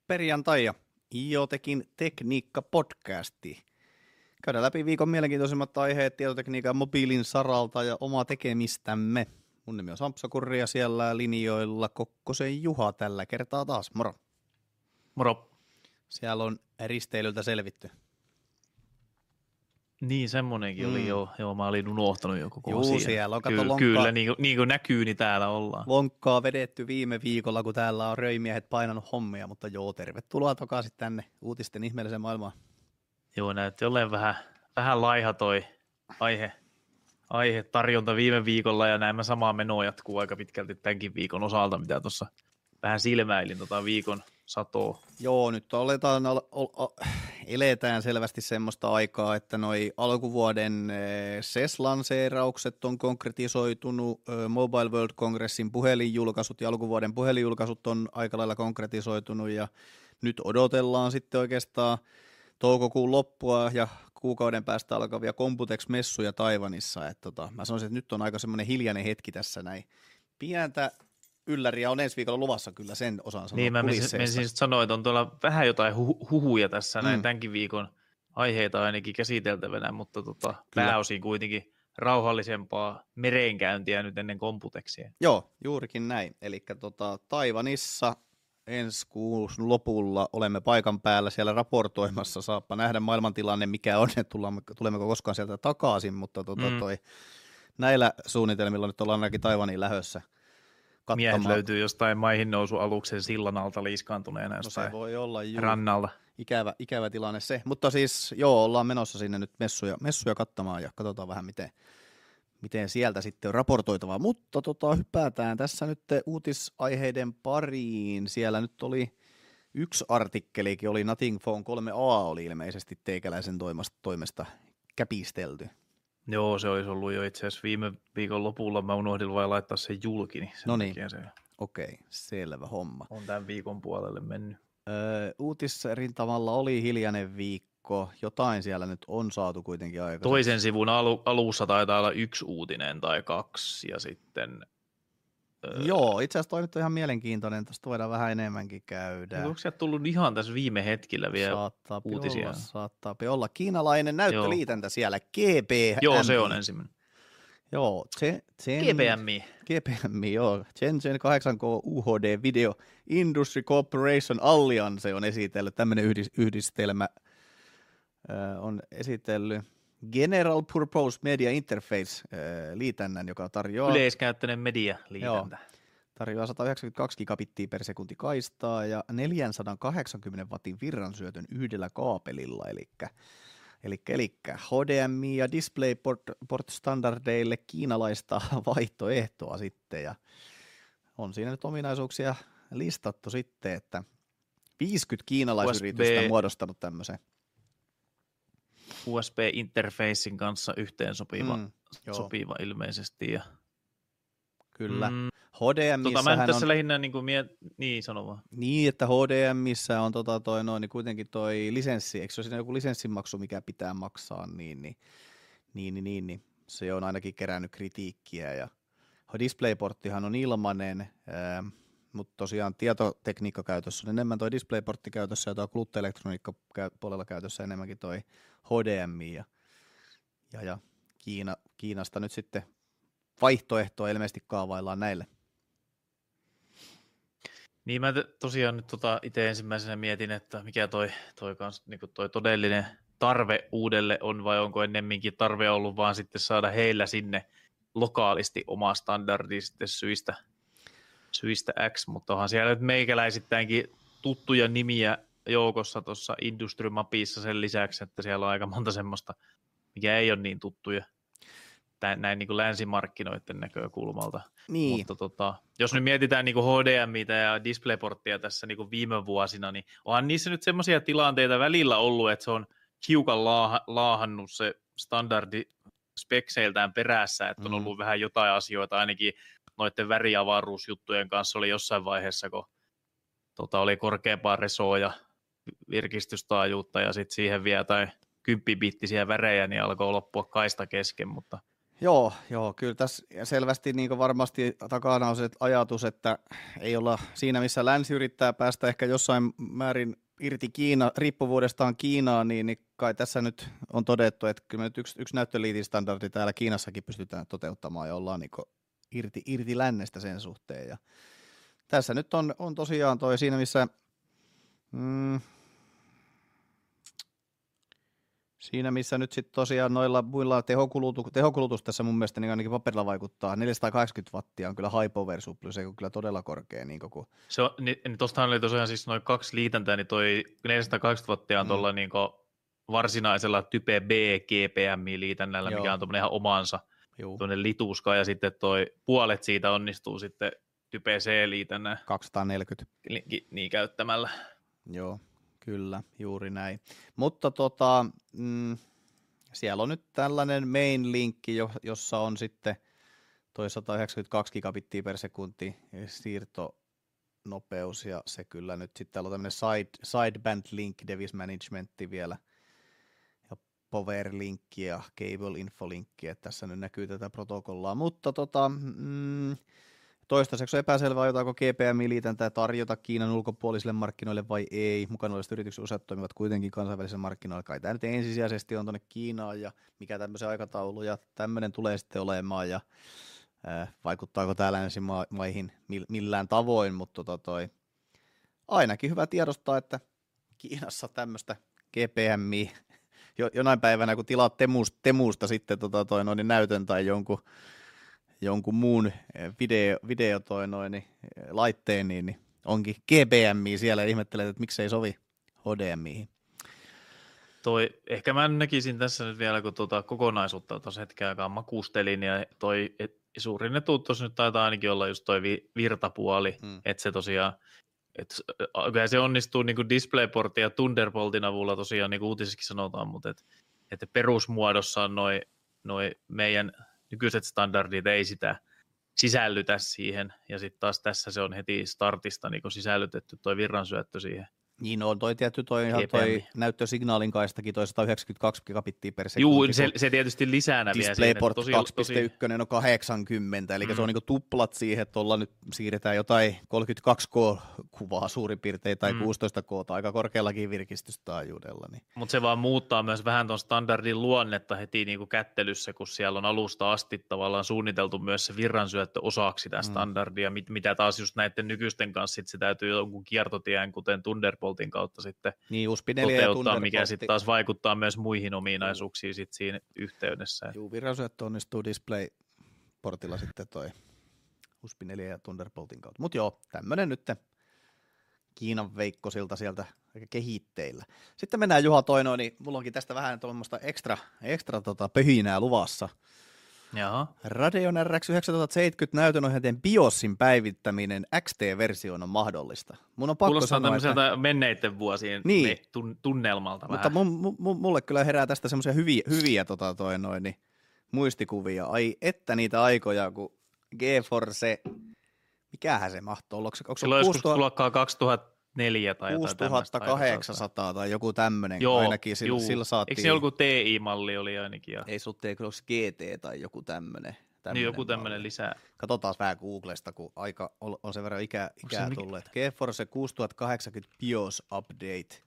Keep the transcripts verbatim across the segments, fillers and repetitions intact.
perjantai ja IoTekin tekniikka-podcasti. Käydään läpi viikon mielenkiintoisimmat aiheet tietotekniikan mobiilin saralta ja omaa tekemistämme. Mun nimi on Sampsa Kurri ja siellä linjoilla Kokkosen Juha tällä kertaa taas. Moro. Moro. Siellä on risteilyltä selvitty. Niin, semmonenkin mm. oli jo. Joo, mä olin unohtanut jo koko Juu, asian. siellä on, kato, Ky- lonkkaa, Kyllä, niin kuin, niin kuin näkyy, niin täällä ollaan. Lonkkaa vedetty viime viikolla, kun täällä on röimiehet painanut hommia, mutta joo, tervetuloa takaisin tänne uutisten ihmeelliseen maailmaan. Joo, näytti olleen vähän, vähän laiha toi aihe, aihe tarjonta viime viikolla, ja näin samaa menoa jatkuu aika pitkälti tämänkin viikon osalta, mitä tuossa vähän silmäilin tota viikon satoa. Joo, nyt oletaan, ol, ol, ol, eletään selvästi semmoista aikaa, että noi alkuvuoden S E S-lanseeraukset on konkretisoitunut, Mobile World Congressin puhelinjulkaisut ja alkuvuoden puhelinjulkaisut on aika lailla konkretisoitunut, ja nyt odotellaan sitten oikeastaan toukokuun loppua ja kuukauden päästä alkavia Computex-messuja Taiwanissa. Et tota, mä sanoisin, että nyt on aika semmoinen hiljainen hetki tässä näin. Pientä ylläriä on ensi viikolla luvassa kyllä, sen osaan sanoa. Niin, mä menisin just sanoa, että on tuolla vähän jotain hu- huhuja tässä, näin mm. tämänkin viikon aiheita ainakin käsiteltävänä, mutta tota, pääosin kuitenkin rauhallisempaa merenkäyntiä nyt ennen Computexia. Joo, juurikin näin. Eli tota, Taiwanissa ensi kuun lopulla olemme paikan päällä siellä raportoimassa. Saappa nähdä maailmantilanne, mikä on, että tulemmeko koskaan sieltä takaisin, mutta tota, mm. toi, näillä suunnitelmilla nyt ollaan ainakin Taiwanin lähössä. Miehet löytyy jostain maihin nousu aluksen sillan alta liiskaantuneena jostain no se voi olla rannalta. Ikävä, ikävä tilanne se, mutta siis joo, ollaan menossa sinne nyt messuja, messuja katsomaan ja katsotaan vähän miten, miten sieltä sitten on raportoitavaa, mutta tota, hypätään tässä nyt uutisaiheiden pariin. Siellä nyt oli yksi artikkelikin, oli Nothing Phone kolme A oli ilmeisesti teikäläisen toimesta, toimesta käpistelty. Joo, se olisi ollut jo itse asiassa viime viikon lopulla, mä unohdin vain laittaa sen julki, niin no niin, okei, okay, selvä homma. On tämän viikon puolelle mennyt. Öö, uutisrintamalla oli hiljainen viikko, jotain siellä nyt on saatu kuitenkin aika. Toisen sivun alu, alussa taitaa olla yksi uutinen tai kaksi, ja sitten... Öö, Joo, itse asiassa toi nyt on ihan mielenkiintoinen, tästä voidaan vähän enemmänkin käydä. Onko sieltä tullut ihan tässä viime hetkillä vielä saattaa uutisia? Olla, saattaa olla. Kiinalainen näyttöliitäntä siellä, G P M. Joo, se on ensimmäinen. Joo, Gen, G P M. G P M, joo. Shenzhen kahdeksan K U H D Video Industry Cooperation Alliance on esitellyt, tämmöinen yhdistelmä äh, on esitellyt General Purpose Media Interface äh, liitännän, joka tarjoaa... Yleiskäyttöinen media liitäntä. Joo, tarjoaa sata yhdeksänkymmentäkaksi gigabittiä per sekunti kaistaa ja neljäsataakahdeksankymmentä watin virransyötön yhdellä kaapelilla, eli Elikkä, elikkä H D M I ja DisplayPort-standardeille kiinalaista vaihtoehtoa sitten, ja on siinä nyt ominaisuuksia listattu sitten, että viisikymmentä kiinalaisyritystä on muodostanut tämmöisen. U S B-interfacein kanssa yhteen sopiva, mm, sopiva ilmeisesti. Ja... Kyllä. Mm. H D M tota, mä tässä on... lähinnä niin kuin mie... niin sano vaan. Niin, että H D M:ssä on tota toi noin niin kuitenkin toi lisenssi, eikö se ole siinä joku lisenssimaksu, mikä pitää maksaa, niin, niin, niin, niin, niin, niin. Se on ainakin kerännyt kritiikkiä, ja DisplayPorttihan on ilmainen, ää, mutta tosiaan tietotekniikkakäytössä on enemmän toi DisplayPortti käytössä, ja tuo kuluttajaelektroniikka puolella käytössä enemmänkin toi H D M I, ja, ja, ja Kiina, Kiinasta nyt sitten vaihtoehtoa ilmeisesti kaavaillaan näille. Niin mä tosiaan nyt tota itse ensimmäisenä mietin, että mikä toi, toi, kans, niin toi todellinen tarve uudelle on, vai onko ennemminkin tarve ollut vaan sitten saada heillä sinne lokaalisti oma standardi sitten syistä, syistä X, mutta onhan siellä nyt meikäläisittäinkin tuttuja nimiä joukossa tuossa Industry Mapissa sen lisäksi, että siellä on aika monta semmoista, mikä ei ole niin tuttuja. Näin niin kuin länsimarkkinoiden näkökulmalta. Niin. Mutta tota, jos nyt mietitään niin kuin H D M:tä ja DisplayPorttia tässä niin kuin viime vuosina, niin onhan niissä nyt semmoisia tilanteita välillä ollut, että se on hiukan laaha, laahannut se standardi spekseiltään perässä, että on ollut mm. vähän jotain asioita, ainakin noiden väriavaruusjuttujen kanssa oli jossain vaiheessa, kun tota, oli korkeampaa resoa ja virkistystaajuutta ja sitten siihen vielä tai kymppibittisiä värejä, niin alkoi loppua kaista kesken, mutta Joo, joo, kyllä tässä selvästi niin varmasti takana on se ajatus, että ei olla siinä, missä länsi yrittää päästä ehkä jossain määrin irti Kiina, riippuvuudestaan Kiinaan, niin, niin kai tässä nyt on todettu, että kyllä me nyt yksi, yksi näyttöliitin standardi täällä Kiinassakin pystytään toteuttamaan ja ollaan niin irti, irti lännestä sen suhteen. Ja tässä nyt on, on tosiaan toi siinä, missä... Mm, Siinä missä nyt sitten tosiaan noilla muilla tehokulutus, tehokulutus tässä mun mielestä niin ainakin paperilla vaikuttaa. neljäsataakahdeksankymmentä wattia on kyllä high power supply, se on kyllä todella korkea. Niin koko... Se on, niin, niin tostahan oli tosiaan siis noin kaksi liitäntää, niin toi neljäsataakahdeksankymmentä wattia on mm. tuolla niin varsinaisella Type B G P M-liitännällä, mikä on tuommoinen ihan omansa tuonne lituska, ja sitten toi puolet siitä onnistuu sitten Type C-liitännän kaksisataaneljäkymmentä niin, niin käyttämällä. Joo. Kyllä, juuri näin. Mutta tota, mm, siellä on nyt tällainen main-linkki, jossa on sitten toi sata yhdeksänkymmentäkaksi gigabittiä per sekunti siirtonopeus, ja se kyllä nyt sitten täällä on tämmöinen side, sideband link, device managementti vielä, ja power linkki ja cable info linkki, että tässä nyt näkyy tätä protokollaa, mutta tota... Mm, toistaiseksi on epäselvää, aiotaanko G P M-liitäntää tarjota Kiinan ulkopuolisille markkinoille vai ei. Mukana olevista yritykset useat toimivat kuitenkin kansainvälisellä markkinoilla. Kai tämä nyt ensisijaisesti on tuonne Kiinaan ja mikä tämmöisen aikataulu ja tämmöinen tulee sitten olemaan ja äh, vaikuttaako tää länsimaihin millään tavoin, mutta tota toi, ainakin hyvä tiedostaa, että Kiinassa tämmöistä G P M jo, jonain päivänä, kun tilaat temusta, temusta sitten tota toi, noin näytön tai jonkun jonkun muun video, video toi noin, niin, laitteen, niin, niin onkin G P M siellä ja ihmettelet, että miksei sovi H D M ihin. Toi, ehkä mä näkisin tässä nyt vielä, kun tuota kokonaisuutta tuossa hetken aikaa makustelin, ja toi et, suurin etu tuossa nyt taitaa ainakin olla just toi vi, virtapuoli, hmm. että se tosiaan, että kyllä se onnistuu niin kuin DisplayPortin ja Thunderboltin avulla tosiaan, niin kuin uutisissakin sanotaan, mutta että et perusmuodossaan noi, noi meidän nykyiset standardit ei sitä sisällytä siihen, ja sitten taas tässä se on heti startista niin sisällytetty toi virransyöttö siihen. Niin on toi tietty toi, ihan toi näyttösignaalin kaistakin toi sata yhdeksänkymmentäkaksi gigabittia per sekunti. Juu, se, se tietysti lisänä vielä siihen. DisplayPort kaksi piste yksi on kahdeksankymmentä, eli mm. se on niinku tuplat siihen, että tuolla nyt siirretään jotain kolmekymmentäkaksi K-kuvaa suurin piirtein, tai mm. kuusitoista K, aika korkeallakin virkistystaajuudella. Niin. Mutta se vaan muuttaa myös vähän tuon standardin luonnetta heti niinku kättelyssä, kun siellä on alusta asti tavallaan suunniteltu myös se virransyöttö osaksi sitä standardia, mm. mitä taas just näiden nykyisten kanssa sit se täytyy jonkun kiertotien, kuten Thunderbolt kautta sitten niin, toteuttaa, mikä sitten taas vaikuttaa myös muihin ominaisuuksiin sit siinä yhteydessä. Juu, virransyöttö onnistuu DisplayPortilla sitten toi U S B neljä ja Thunderboltin kautta. Mutta joo, tämmönen nyt Kiinan veikkosilta sieltä kehitteillä. Sitten mennään Juha Toinoon, niin mulla onkin tästä vähän tuommoista ekstra, ekstra tota, pöhinää luvassa. Jaha. Radeon R X yhdeksäntuhattaseitsemänkymmentä näytönohjainten BIOSin päivittäminen X T-versioon on mahdollista. Mun on pakko kuulostaa sanoa, tämmöiseltä että... menneiden vuosien niin. tunnelmalta mutta vähän. Mutta mulle kyllä herää tästä semmoisia hyviä, hyviä tota, toi, noin, niin, muistikuvia. Ai että niitä aikoja, kun GeForce, mikähän se mahtoi olla? Onko se silloin joskus luokkaa kaksituhattaneljä tai jotain kuusituhattakahdeksansataa tai joku tämmöinen. Joo, ainakin sillä, sillä saatiin. Eikö se joku T I-malli oli ainakin? Ja... Ei sulla onko G T tai joku tämmöinen. Niin joku tämmöinen lisää. Katsotaan vähän Googlesta, kun aika on, on sen verran ikä, ikää tullut. Mikä... GeForce kuusituhattakahdeksankymmentä BIOS Update.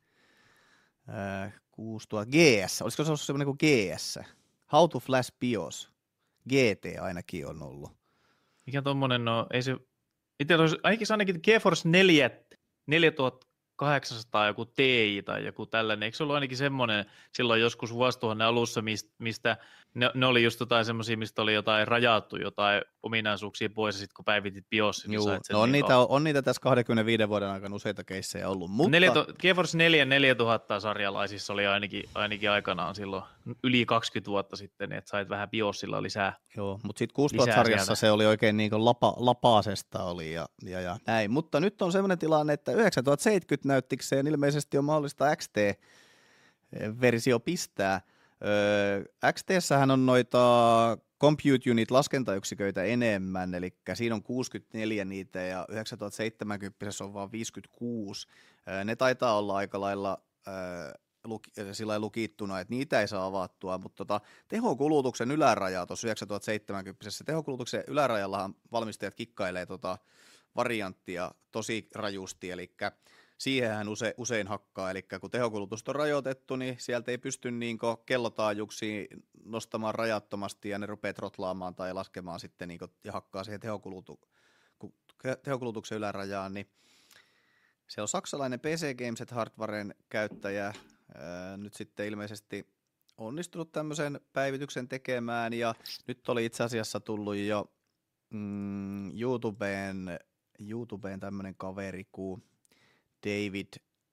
Äh, kuusituhatta G S. Olisiko se ollut semmoinen kuin G S? How to Flash BIOS. G T ainakin on ollut. Mikä tommonen no, ei se... Itse olisi ainakin ainakin GeForce neljä, neljätuhattakahdeksansataa joku T I tai joku tällainen. Eikö se ollut ainakin semmoinen silloin joskus vuosituhannen alussa, mistä ne, ne oli just jotain semmoisia, mistä oli jotain rajattu, jotain ominaisuuksia pois, ja sitten kun päivitit BIOSin, niin sait sen. No on, niitä, on, on niitä tässä kaksikymmentäviiden vuoden aikana useita keissejä ollut, mutta... GeForce neljä neljätuhatta sarjalaisissa oli ainakin, ainakin aikanaan silloin yli kaksikymmentä vuotta sitten, että sait vähän BIOSilla lisää. Joo, mutta sitten kuusituhatta sarjassa se oli oikein niin kuin lapa, lapaasesta oli ja, ja, ja näin. Mutta nyt on semmoinen tilanne, että yhdeksäntuhattaseitsemänkymmentä näyttikseen ilmeisesti on mahdollista X T-versio pistää. Öö, X T:ssähän on noita compute unit laskentayksiköitä enemmän, eli siinä on kuusikymmentäneljä niitä ja yhdeksäntuhattaseitsemänkymmentä on vaan viisikymmentäkuusi. Öö, ne taitaa olla aika lailla öö, luki, sillä lukittuna, että niitä ei saa avattua, mutta tota, tehokulutuksen yläraja tuossa yhdeksäntuhattaseitsemänkymmentä tehokulutuksen ylärajallahan valmistajat kikkailee tota varianttia tosi rajusti, eli siihenhän use, usein hakkaa, eli kun tehokulutus on rajoitettu, niin sieltä ei pysty niin kellotaajuuksiin nostamaan rajattomasti ja ne rupeaa trotlaamaan tai laskemaan sitten niin ja hakkaa siihen tehokulutu, tehokulutuksen ylärajaan, niin se on saksalainen P C Gameset Hardwaren käyttäjä, ää, nyt sitten ilmeisesti onnistunut tämmöisen päivityksen tekemään, ja nyt oli itse asiassa tullut jo mm, YouTubeen, YouTubeen tämmöinen kaveri kuin David,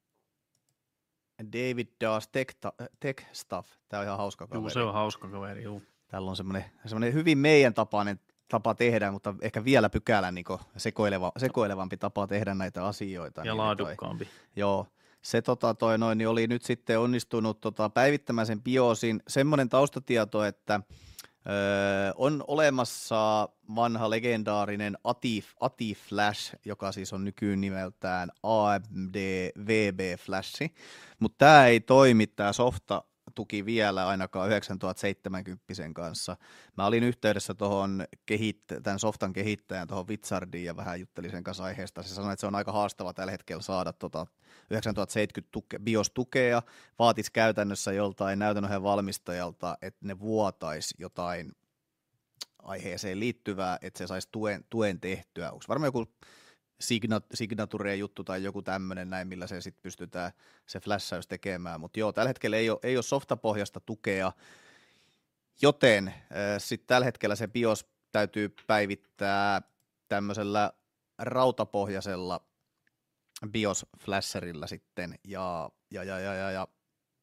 David Does Tech, Tech Stuff, tämä on ihan hauska kaveri. Juu, se on hauska kaveri, juu. Täällä on semmoinen, semmoinen hyvin meidän tapainen tapa tehdä, mutta ehkä vielä pykälän niin sekoileva, sekoilevampi tapa tehdä näitä asioita. Ja niin laadukkaampi. Toi, joo, se tota, toi, noin, niin oli nyt sitten onnistunut tota, päivittämään sen BIOSin. Semmoinen taustatieto, että öö, on olemassa vanha legendaarinen Atif, Atif Flash, joka siis on nykyyn nimeltään A M D V B Flash, mutta tämä ei toimi, tämä softa tuki vielä ainakaan yhdeksäntuhattaseitsemänkymmentä kanssa. Mä olin yhteydessä tuohon kehittä- tämän softan kehittäjän, tuohon Wizardiin, ja vähän juttelin sen kanssa aiheesta. Se sanoi, että se on aika haastava tällä hetkellä saada tota yhdeksäntuhattaseitsemänkymmentä tuke, BIOS-tukea. Vaatisi käytännössä joltain näytönohjeen valmistajalta, että ne vuotaisi jotain aiheeseen liittyvää, että se saisi tuen, tuen tehtyä. Onko varmaan joku Signature-juttu tai joku tämmöinen näin, millä se sitten pystytään se flashaus tekemään, mutta joo, tällä hetkellä ei ole, ei ole softapohjasta tukea, joten äh, sitten tällä hetkellä se BIOS täytyy päivittää tämmöisellä rautapohjaisella BIOS-flasherilla sitten, ja, ja, ja, ja, ja, ja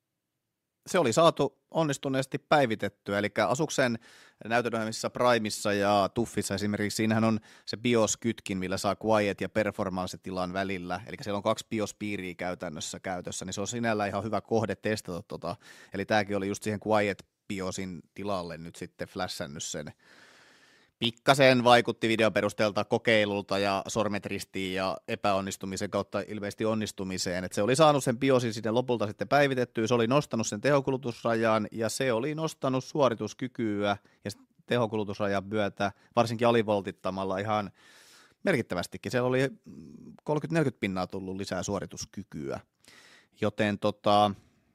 se oli saatu onnistuneesti päivitettyä, eli Asuksen näytönohjelmissa Primessa ja Tuffissa esimerkiksi, siinähän on se BIOS-kytkin, millä saa quiet- ja performance-tilan välillä, eli siellä on kaksi BIOS-piiriä käytännössä käytössä, niin se on sinällään ihan hyvä kohde testata tota, eli tämäkin oli just siihen quiet BIOSin tilalle nyt sitten flashannut sen. Pikkasen vaikutti videon perusteelta kokeilulta ja sormet ristiin ja epäonnistumisen kautta ilmeisesti onnistumiseen. Että se oli saanut sen BIOSin sinne lopulta sitten päivitettyä, se oli nostanut sen tehokulutusrajan ja se oli nostanut suorituskykyä ja tehokulutusrajan myötä, varsinkin alivoltittamalla ihan merkittävästikin. Siellä oli kolmekymmentä neljäkymmentä pinnaa tullut lisää suorituskykyä. Joten tota,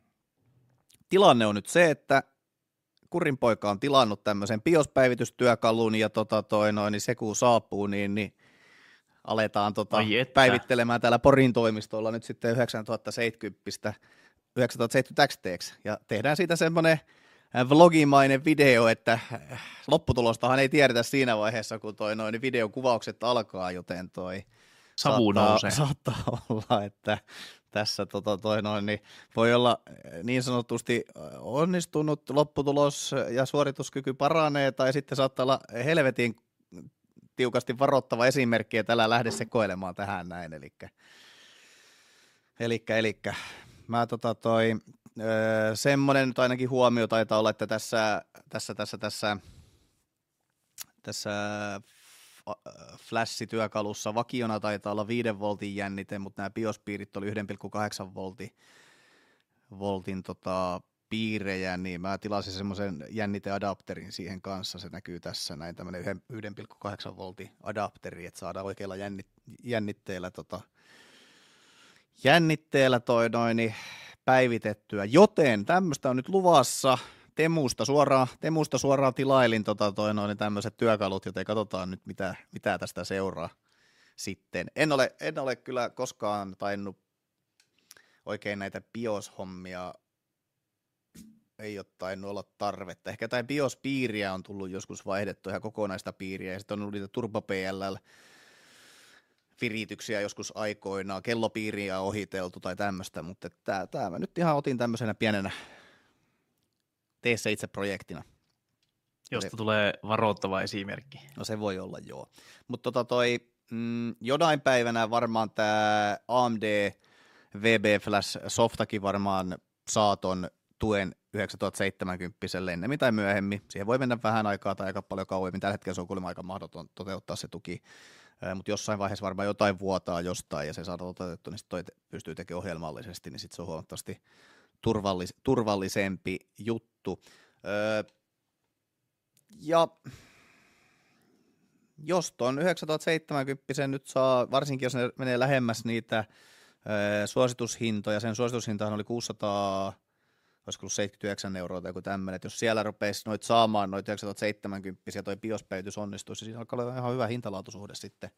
tilanne on nyt se, että Kurinpoika on tilannut tämmöisen BIOS-päivitystyökalun, ja tota toi noin, niin se kun saapuu, niin, niin aletaan tota päivittelemään täällä Porin toimistolla nyt sitten yhdeksäntuhattaseitsemänkymmentä, yhdeksäntuhattaseitsemänkymmentä X T, ja tehdään siitä semmoinen vlogimainen video, että lopputulostahan ei tiedetä siinä vaiheessa, kun toi noin videokuvaukset alkaa, joten toi savu saattaa, nousee. saattaa olla, että tässä tota, toi noin, niin voi olla niin sanotusti onnistunut lopputulos ja suorituskyky paranee, tai sitten saattaa olla helvetin tiukasti varoittava esimerkki, että älä lähde sekoilemaan tähän näin. Elikkä, elikkä, elikkä. Mä tota toi, öö, semmoinen nyt ainakin huomio taitaa olla, että tässä, tässä, tässä, tässä, tässä Flash-työkalussa vakiona taitaa olla viiden voltin jännite, mutta nämä BIOS-piirit oli yksi pilkku kahdeksan voltin, voltin tota, piirejä, niin mä tilasin semmoisen jänniteadapterin siihen kanssa, se näkyy tässä, näin tämmöinen yksi pilkku kahdeksan voltin adapteri, että saadaan oikealla jännit, jännitteellä, tota, jännitteellä toi noin päivitettyä, joten tämmöistä on nyt luvassa. Temusta suoraan, Temusta suoraan tilailin tota toi noin tämmöiset työkalut, joten katsotaan nyt mitä, mitä tästä seuraa sitten. En ole, en ole kyllä koskaan tainnut oikein näitä BIOS-hommia, ei ole tainnut olla tarvetta. Ehkä tämä BIOS-piiriä on tullut joskus vaihdettu ihan kokonaista piiriä, ja sitten on ollut niitä Turbo P L virityksiä joskus aikoinaan, kellopiiriä ohiteltu tai tämmöistä, mutta tämä mä nyt ihan otin tämmöisenä pienenä tee se itse projektina. Josta tulee varoittava esimerkki. No se voi olla, joo. Mutta tota toi, mm, jonain päivänä varmaan tämä A M D V B Flash softakin varmaan saa ton tuen yhdeksäntuhattaseitsemänkymmentä ennemmin tai myöhemmin. Siihen voi mennä vähän aikaa tai aika paljon kauemmin. Tällä hetkellä se on kuulemma aika mahdoton toteuttaa se tuki, mutta jossain vaiheessa varmaan jotain vuotaa jostain ja se saadaan toteutettua, niin sitten toi pystyy tekemään ohjelmallisesti, niin sitten se on huomattavasti turvallis, turvallisempi juttu. Öö, ja jos tuon yhdeksäntuhattaseitsemänkymmentä nyt saa, varsinkin jos ne menee lähemmäs niitä öö, suositushintoja, sen suositushintahan oli kuusisataa, olisiko ollut seitsemänkymmentäyhdeksän euroa tai joku tämmöinen, että jos siellä rupeisi noit saamaan noita yhdeksäntuhattaseitsemänkymmentä ja toi biospäivitys onnistuisi, niin siinä alkaa olla ihan hyvä hintalaatusuhde sitten.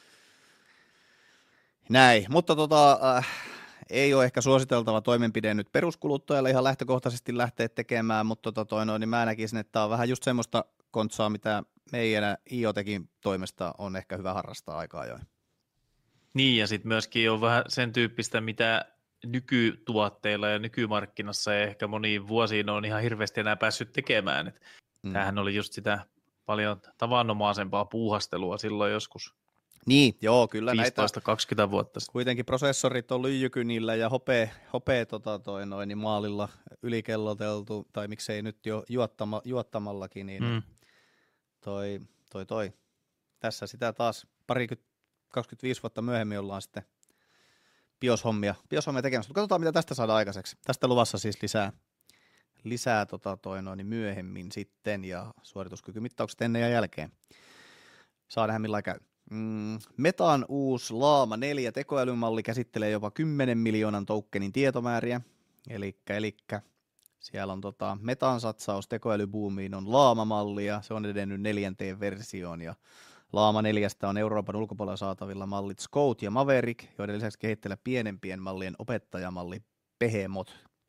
Näin, mutta tota, äh, ei ole ehkä suositeltava toimenpide nyt peruskuluttajalle ihan lähtökohtaisesti lähteä tekemään, mutta tota toi noin, niin mä näkisin, että tämä on vähän just semmoista kontsaa, mitä meidän IoTekin toimesta on ehkä hyvä harrastaa aika ajoin. Niin, ja sitten myöskin on vähän sen tyyppistä, mitä nykytuotteilla ja nykymarkkinassa ja ehkä moniin vuosiin on ihan hirveästi enää päässyt tekemään. Et mm. Tämähän oli just sitä paljon tavanomaisempaa puuhastelua silloin joskus. Niin, joo, kyllä viisitoista kaksikymmentä vuotta sitten. Kuitenkin prosessorit on lyijykynillä ja hopea, hopea tota toi noin, niin maalilla ylikelloteltu, tai miksei nyt jo juottama, juottamallakin, niin mm. toi, toi, toi. Tässä sitä taas parikymmentä, kaksikymmentäviisi vuotta myöhemmin ollaan sitten bioshommia, bioshommia tekemässä. Mutta katsotaan, mitä tästä saadaan aikaiseksi. Tästä luvassa siis lisää, lisää tota toi noin, niin myöhemmin sitten, ja suorituskykymittaukset ennen ja jälkeen. Saa nähdä millainen käy. Mm, Metan uusi Llama neljä tekoälymalli käsittelee jopa kymmenen miljoonan tokenin tietomääriä, elikkä, elikkä siellä on tota, Metan satsaus tekoälybuumiin on Llama-malli ja se on edennyt neljänteen versioon ja Llama neljästä on Euroopan ulkopuolella saatavilla mallit Scout ja Maverick, joiden lisäksi kehittelee pienempien mallien opettajamalli Behemoth.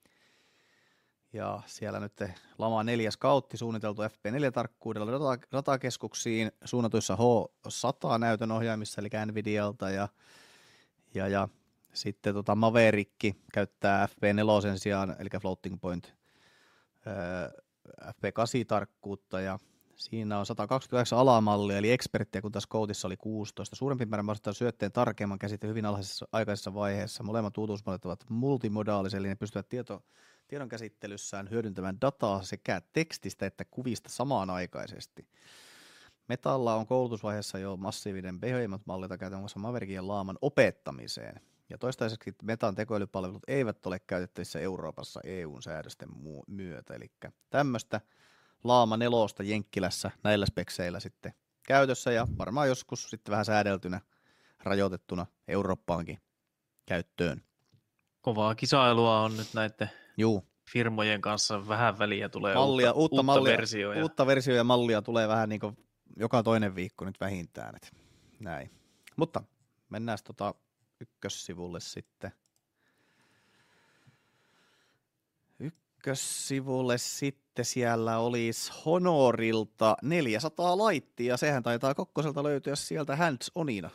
Ja siellä nyt Llama neljä Scoutti suunniteltu F P neljä tarkkuudella data- datakeskuksiin suunnatuissa H sata näytön ohjaimissa, eli Nvidialta, ja, ja, ja sitten tota Maverick käyttää F P neljä sijaan, eli floating point ää, F P kahdeksan tarkkuutta, ja siinä on sata kaksikymmentäyhdeksän alamallia, eli experttiä, kun tässä Scoutissa oli kuusitoista. Suurempi määrä mahdollistaa syötteen tarkemman käsite hyvin alhaisessa aikaisessa vaiheessa. Molemmat uutuusmallit ovat multimodaalisia, eli ne pystyvät tieto tiedon käsittelyssään hyödyntämään dataa sekä tekstistä että kuvista samanaikaisesti. Metalla on koulutusvaiheessa jo massiivinen Behemoth-malli, jota käytetään muassa Maverickin ja Llaman opettamiseen. Ja toistaiseksi Metan tekoälypalvelut eivät ole käytettävissä Euroopassa E U-säädösten myötä. Eli tämmöistä Llama nelosta Jenkkilässä näillä spekseillä sitten käytössä ja varmaan joskus sitten vähän säädeltynä, rajoitettuna Eurooppaankin käyttöön. Kovaa kisailua on nyt näiden Juu. firmojen kanssa, vähän väliä tulee mallia, uutta, uutta, uutta mallia, versioa. Uutta versioa ja mallia tulee vähän niin kuin joka toinen viikko nyt vähintään. Et näin. Mutta mennään tota ykkössivulle sitten. Ykkössivulle sitten siellä olisi Honorilta neljäsataa laittia, ja sehän taitaa Kokkoselta löytyä sieltä hands-onina.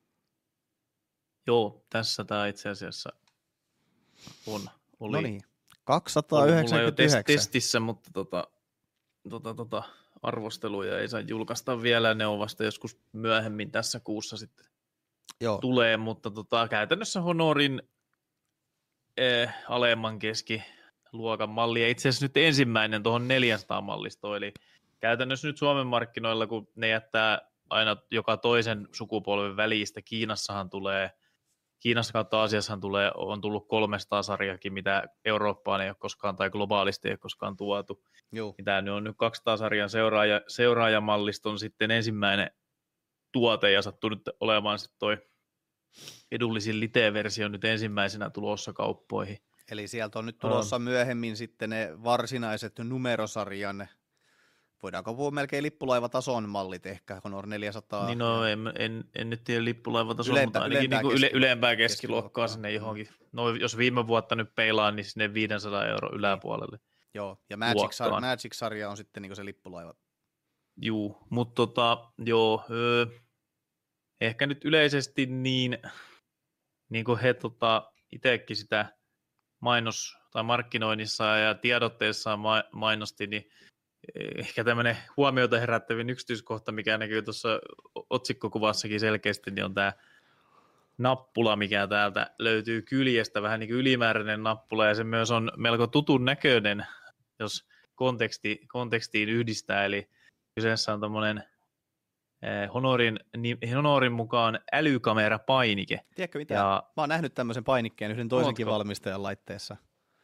Joo, tässä tämä itse asiassa on. Oli, no niin, kaksisataayhdeksänkymmentäyhdeksän. Mulla jo testissä, mutta tota, tota, tota, arvosteluja ei saa julkaista vielä, ne on vasta joskus myöhemmin tässä kuussa sitten Joo. tulee, mutta tota, käytännössä Honorin eh, alemman keskiluokan malli, ja itse asiassa nyt ensimmäinen tuohon neljäsataa mallistoon, eli käytännössä nyt Suomen markkinoilla, kun ne jättää aina joka toisen sukupolven välistä, Kiinassahan tulee Kiinassa kautta Aasiassahan tulee, on tullut kolmesataa sarjakin, mitä Eurooppaan ei ole koskaan tai globaalisti ei ole koskaan tuotu. Joo. Tämä on nyt kaksisataa sarjan seuraaja, seuraajamalliston sitten ensimmäinen tuote ja sattuu nyt olemaan sitten toi edullisin Lite-versio nyt ensimmäisenä tulossa kauppoihin. Eli sieltä on nyt tulossa um. myöhemmin sitten ne varsinaiset numerosarjan, voidaanko puhua melkein lippulaivatason mallit ehkä, Honor neljäsataa. Niin no, en, en, en nyt tiedä lippulaivatason, mutta ainakin ylempää, niin yle, ylempää keskiluokkaa sinne johonkin. No jos viime vuotta nyt peilaan, niin sinne viisisataa euro yläpuolelle. Joo, ja Magic-sarja, Magic-sarja on sitten niin se lippulaiva. Juu, mutta tota, joo, öö, ehkä nyt yleisesti niin, niin kuin he tota, itsekin sitä mainos- tai markkinoinnissa ja tiedotteessaan ma- mainosti, niin ehkä tämmöinen huomiota herättävin yksityiskohta, mikä näkyy tuossa otsikkokuvassakin selkeästi, niin on tämä nappula, mikä täältä löytyy kyljestä, vähän niin kuin ylimääräinen nappula, ja se myös on melko tutun näköinen, jos konteksti, kontekstiin yhdistää, eli kyseessä on tämmöinen Honorin, Honorin mukaan älykamerapainike. Tiedätkö mitä? Ja... Mä oon nähnyt tämmöisen painikkeen yhden toisenkin Ootko? valmistajan laitteessa.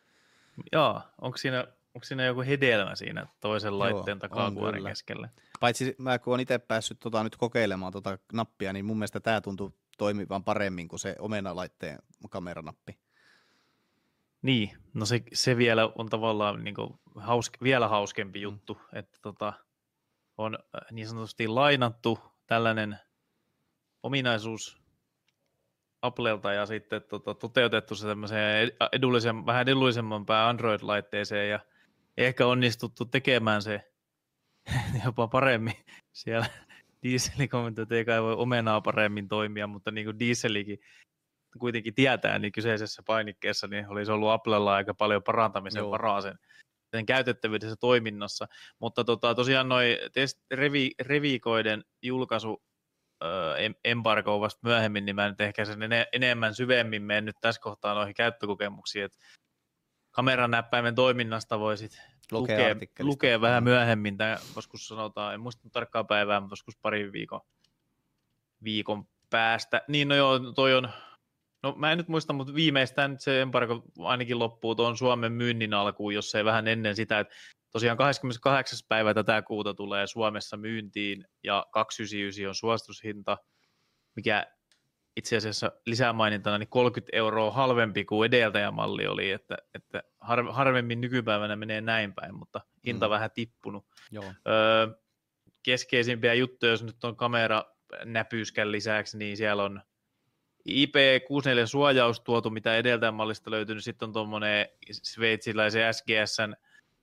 Joo, onko siinä, onko siinä joku hedelmä siinä toisen laitteen Joo, takakuoren keskellä? Paitsi mä kun olen itse päässyt tota nyt kokeilemaan tota nappia, niin mun mielestä tämä tuntuu toimivan paremmin kuin se omenalaitteen kameranappi. Niin, no se, se vielä on tavallaan niin kuin hauske, vielä hauskempi juttu, mm. että tota, on niin sanotusti lainattu tällainen ominaisuus Applelta ja sitten tota, toteutettu se tämmöiseen edullisen, vähän edullisempaan Android-laitteeseen ja ehkä onnistuttu tekemään se jopa paremmin siellä. Dieselikommentoit ei kai voi omenaa paremmin toimia, mutta niin kuin dieselikin kuitenkin tietää, niin kyseisessä painikkeessa niin olisi ollut Applella aika paljon parantamisen Joo. varaa sen, sen käytettävyydessä toiminnassa. Mutta tota, tosiaan noi test, revi, revikoiden julkaisu äh, embargo vasta myöhemmin, niin mä nyt ehkä sen ene, enemmän syvemmin mennyt tässä kohtaa noihin käyttökokemuksiin, että kameran näppäimen toiminnasta voisit lukea, lukea vähän myöhemmin, tai joskus sanotaan, en muista tarkkaa päivää, mutta joskus parin viikon, viikon päästä. Niin no joo, toi on, no mä en nyt muista, mutta viimeistään nyt se embargo ainakin loppuu tuon Suomen myynnin alkuun, jos ei vähän ennen sitä, että tosiaan kahdeskymmeneskahdeksas päivä tätä kuuta tulee Suomessa myyntiin, ja kaksisataayhdeksänkymmentäyhdeksän on suostushinta, mikä itse asiassa lisämainintana niin kolmekymmentä euroa halvempi kuin edeltäjämalli oli, että, että harvemmin nykypäivänä menee näin päin, mutta hinta mm. vähän tippunut. Joo. Öö, keskeisimpiä juttuja, jos nyt on kameranäpyyskän lisäksi, niin siellä on I P kuusikymmentäneljä suojaus tuotu, mitä edeltäjämallista löytynyt, sitten on tuommoinen sveitsiläisen S G S:n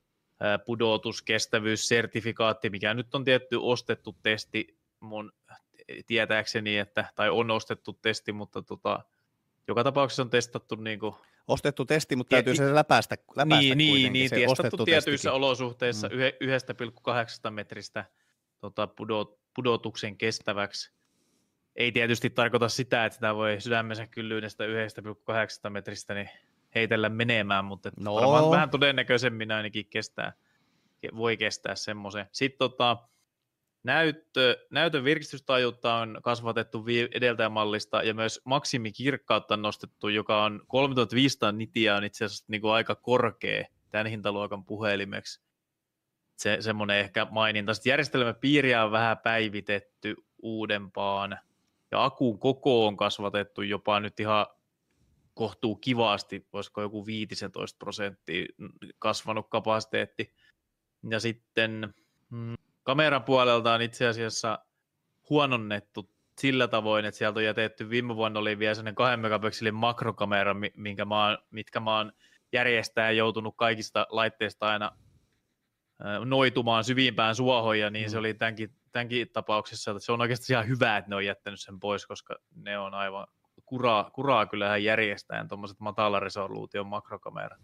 pudotuskestävyyssertifikaatti, mikä nyt on tietty ostettu testi mun tietääkseni, että, tai on ostettu testi, mutta tota, joka tapauksessa on testattu niin kuin, ostettu testi, mutta täytyy se läpäistä, läpäistä niin, niin, niin, se testattu tietyissä testikin. olosuhteissa mm. yksi pilkku kahdeksan metristä tota, pudot, pudotuksen kestäväksi. Ei tietysti tarkoita sitä, että sitä voi sydämensä kyllyydestä yksi pilkku kahdeksan metristä niin heitellä menemään, mutta no. varmaan vähän todennäköisemmin ainakin kestää, voi kestää semmoisen. Sitten tota, Näyttö, näytön virkistystajuutta on kasvatettu edeltäjämallista ja myös maksimikirkkautta on nostettu, joka on kolmetuhattaviisisataa nitiä, on itse asiassa niin kuin aika korkea tämän hintaluokan puhelimeksi. Se, semmoinen ehkä maininta. Sitten järjestelmäpiiriä on vähän päivitetty uudempaan ja akun koko on kasvatettu jopa nyt ihan kohtuu kivasti, voisiko joku viisitoista prosenttia kasvanut kapasiteetti. Ja sitten mm, kameran puolelta on itse asiassa huononnettu sillä tavoin, että sieltä on jätetty, viime vuonna oli vielä sellainen kahden megapikselin makrokamera, minkä mä oon, mitkä mä oon järjestäjän joutunut kaikista laitteista aina noitumaan syvimpään suohon, ja niin mm. se oli tämänkin, tämänkin tapauksessa, että se on oikeasti ihan hyvä, että ne on jättänyt sen pois, koska ne on aivan kuraa, kuraa kyllähän järjestäjän tuommoiset matalaresoluution makrokamerat.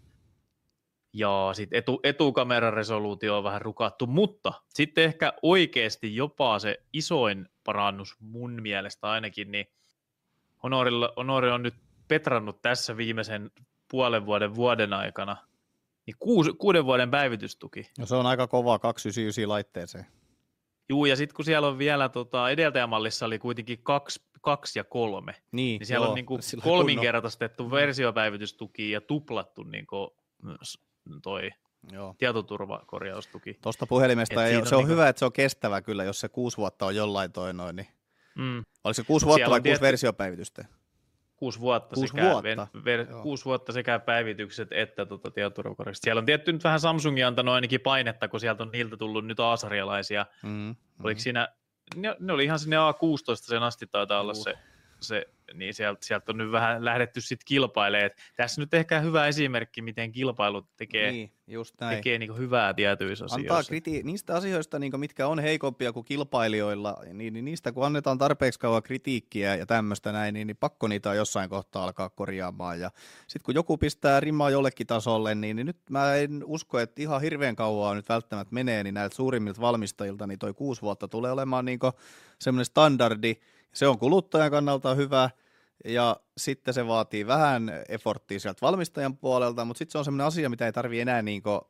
Ja sitten etu, etukameran resoluutio on vähän rukattu, mutta sitten ehkä oikeasti jopa se isoin parannus mun mielestä ainakin, niin Honorilla, Honori on nyt petrannut tässä viimeisen puolen vuoden vuoden aikana, niin kuusi, kuuden vuoden päivitystuki. No se on aika kova kaksisataayhdeksänkymmentäyhdeksän laitteeseen. Juu, ja sitten kun siellä on vielä tota, edeltäjämallissa oli kuitenkin kaksi, kaksi ja kolme, niin, niin siellä joo, on niinku kolminkertaistettu versiopäivitystuki ja tuplattu niinku toi Joo. tietoturvakorjaustuki. Tuosta puhelimesta ei, on se on niinku hyvä, että se on kestävä kyllä, jos se kuusi vuotta on jollain toi noin, niin mm. oliko se kuusi vuotta vai kuusi tietty... versiopäivitystä? Kuusi vuotta, kuusi sekä, vuotta. Ver, kuusi vuotta sekä päivitykset että tuota tietoturvakorjaukset. Siellä on tietty nyt vähän Samsungin antanut ainakin painetta, kun sieltä on niiltä tullut nyt aasarialaisia. Mm, Oliko mm. siinä, ne, ne oli ihan sinne A kuusitoista sen asti taitaa olla uh. se, se, niin sieltä, sieltä on nyt vähän lähdetty sitten kilpailemaan. Tässä nyt ehkä hyvä esimerkki, miten kilpailu tekee, niin, just näin. tekee niin hyvää tietyissä Antaa asioissa. Kriti- niistä asioista, niin mitkä on heikompia kuin kilpailijoilla, niin, niin niistä kun annetaan tarpeeksi kauan kritiikkiä ja tämmöistä näin, niin, niin pakko niitä on jossain kohtaa alkaa korjaamaan. Ja sitten kun joku pistää rimaa jollekin tasolle, niin, niin nyt mä en usko, että ihan hirveän kauan nyt välttämättä menee, niin näiltä suurimmilta valmistajilta, niin toi kuusi vuotta tulee olemaan niin semmoinen standardi. Se on kuluttajan kannalta hyvä, ja sitten se vaatii vähän efforttia sieltä valmistajan puolelta, mutta sitten se on semmoinen asia, mitä ei tarvitse enää niinku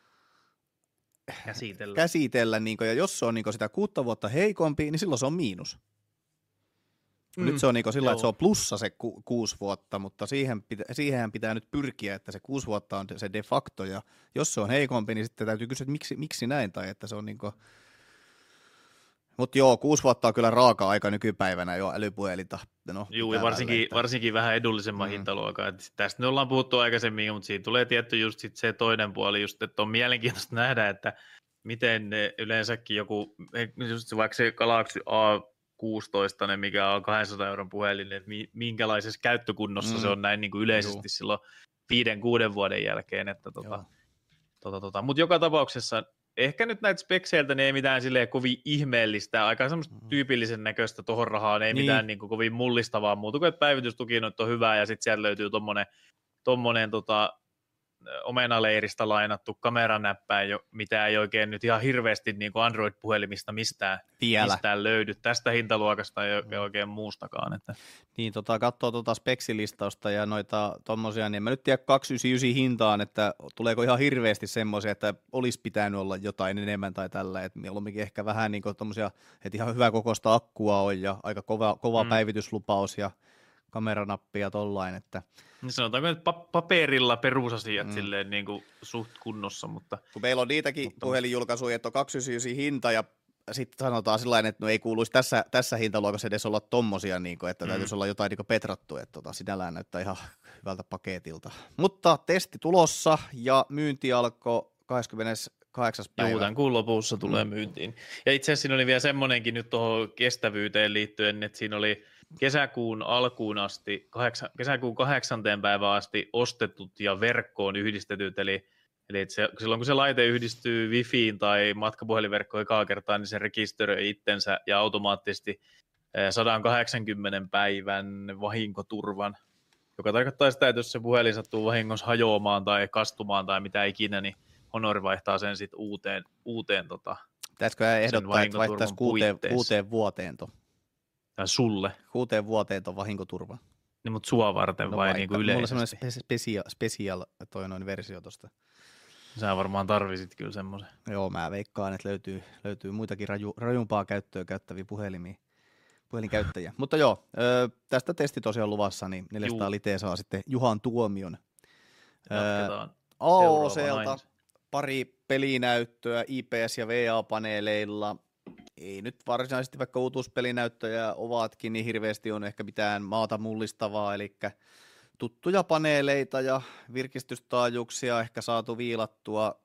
käsitellä. käsitellä niinku, ja jos se on niinku sitä kuutta vuotta heikompi, niin silloin se on miinus. Mm, nyt se on niin sillä, että se on plussa se ku, kuusi vuotta, mutta siihen pitä, siihenhän pitää nyt pyrkiä, että se kuusi vuotta on se de facto, ja jos se on heikompi, niin sitten täytyy kysyä, että miksi, miksi näin, tai että se on niin kuin... Mutta joo, kuusi vuotta on kyllä raaka aika nykypäivänä jo älypuhelinta. No, Juu, ja varsinkin, että... varsinkin vähän edullisemman mm. hintaluokan. Tästä me ollaan puhuttu aikaisemmin, mutta siinä tulee tietty just sit se toinen puoli, just, että on mielenkiintoista nähdä, että miten ne yleensäkin joku, just vaikka se Galaxy A kuusitoista, mikä on kahdensadan euron puhelin, että minkälaisessa käyttökunnossa mm. se on näin niin kuin yleisesti Juu. silloin viiden, kuuden vuoden jälkeen. Että tota, tota, tota. Mutta joka tapauksessa ehkä nyt näitä spekseiltä niin ei mitään silleen kovin ihmeellistä, aika semmoista tyypillisen näköistä tohon rahaan, ei niin. mitään niin kuin kovin mullistavaa muuta kuin, että päivitystuki on hyvä ja sitten sieltä löytyy tommonen, tommonen tota, omenaleiristä lainattu kameranäppää, mitä ei oikein nyt ihan hirveästi niin kuin Android-puhelimista mistään, mistään löydy. Tästä hintaluokasta ei mm. oikein muustakaan. Että. Niin, tota, katsoo tuota speksilistausta ja noita tommosia, niin mä nyt tiedän kaksisataayhdeksänkymmentäyhdeksän hintaan, että tuleeko ihan hirveästi semmoisia, että olisi pitänyt olla jotain enemmän tai tällä, että mieluummin ehkä vähän niin kuin tommosia, että ihan hyvä kokoista akkua on ja aika kova, kova mm. päivityslupaus ja kameranappi ja tollain, että niin sanotaanko nyt paperilla perusasiat mm. silleen niin kuin suht kunnossa, mutta... Kun meillä on niitäkin mutta... puhelinjulkaisuja, että on kaksisataayhdeksänkymmentäyhdeksän hinta ja sitten sanotaan sillain, että no ei kuuluisi tässä, tässä hintaluokassa edes olla tommosia, niin kuin, että mm. täytyisi olla jotain niin petrattu, että tota, sinällään näyttää ihan hyvältä paketilta. Mutta testi tulossa ja myynti alkoi kahdeskymmeneskahdeksas päivä. Joo, tämän kuun lopussa tulee mm. myyntiin. Ja itse asiassa siinä oli vielä semmoinenkin nyt tuohon kestävyyteen liittyen, että siinä oli kesäkuun alkuun asti, kahdeksan, kesäkuun kahdeksanteen päivään asti ostetut ja verkkoon yhdistetyt, eli, eli se, silloin kun se laite yhdistyy Wifiin tai matkapuhelinverkkoon ekaa kertaa, niin se rekisteröi itsensä ja automaattisesti sata kahdeksankymmentä päivän vahinkoturvan, joka tarkoittaa sitä, että jos se puhelin sattuu vahingossa hajoamaan tai kastumaan tai mitä ikinä, niin Honor vaihtaa sen sitten uuteen, uuteen tota, pitäisikö ehdottaa, että vaihtaisi kuuteen, kuuteen vuoteen to? Tai sulle. Kuuteen vuoteen tuon vahinkoturva. Niin, mutta sua varten no vai niin kuin yleisesti? Mulla on semmoinen special, special toi noin versio tosta. Sä varmaan tarvisit kyllä semmoisen. Joo, mä veikkaan, että löytyy, löytyy muitakin raju, rajumpaa käyttöä käyttäviä puhelimia, puhelinkäyttäjiä. Mutta joo, ö, tästä testi tosiaan luvassa, niin neljäsataa litea saa sitten Juhan tuomion. Jatketaan A O C:lta pari pelinäyttöä I P S- ja V A-paneeleilla. Ei nyt varsinaisesti, vaikka uutuuspelinäyttöjä ovatkin, niin hirveästi on ehkä mitään maata mullistavaa, eli tuttuja paneeleita ja virkistystaajuuksia ehkä saatu viilattua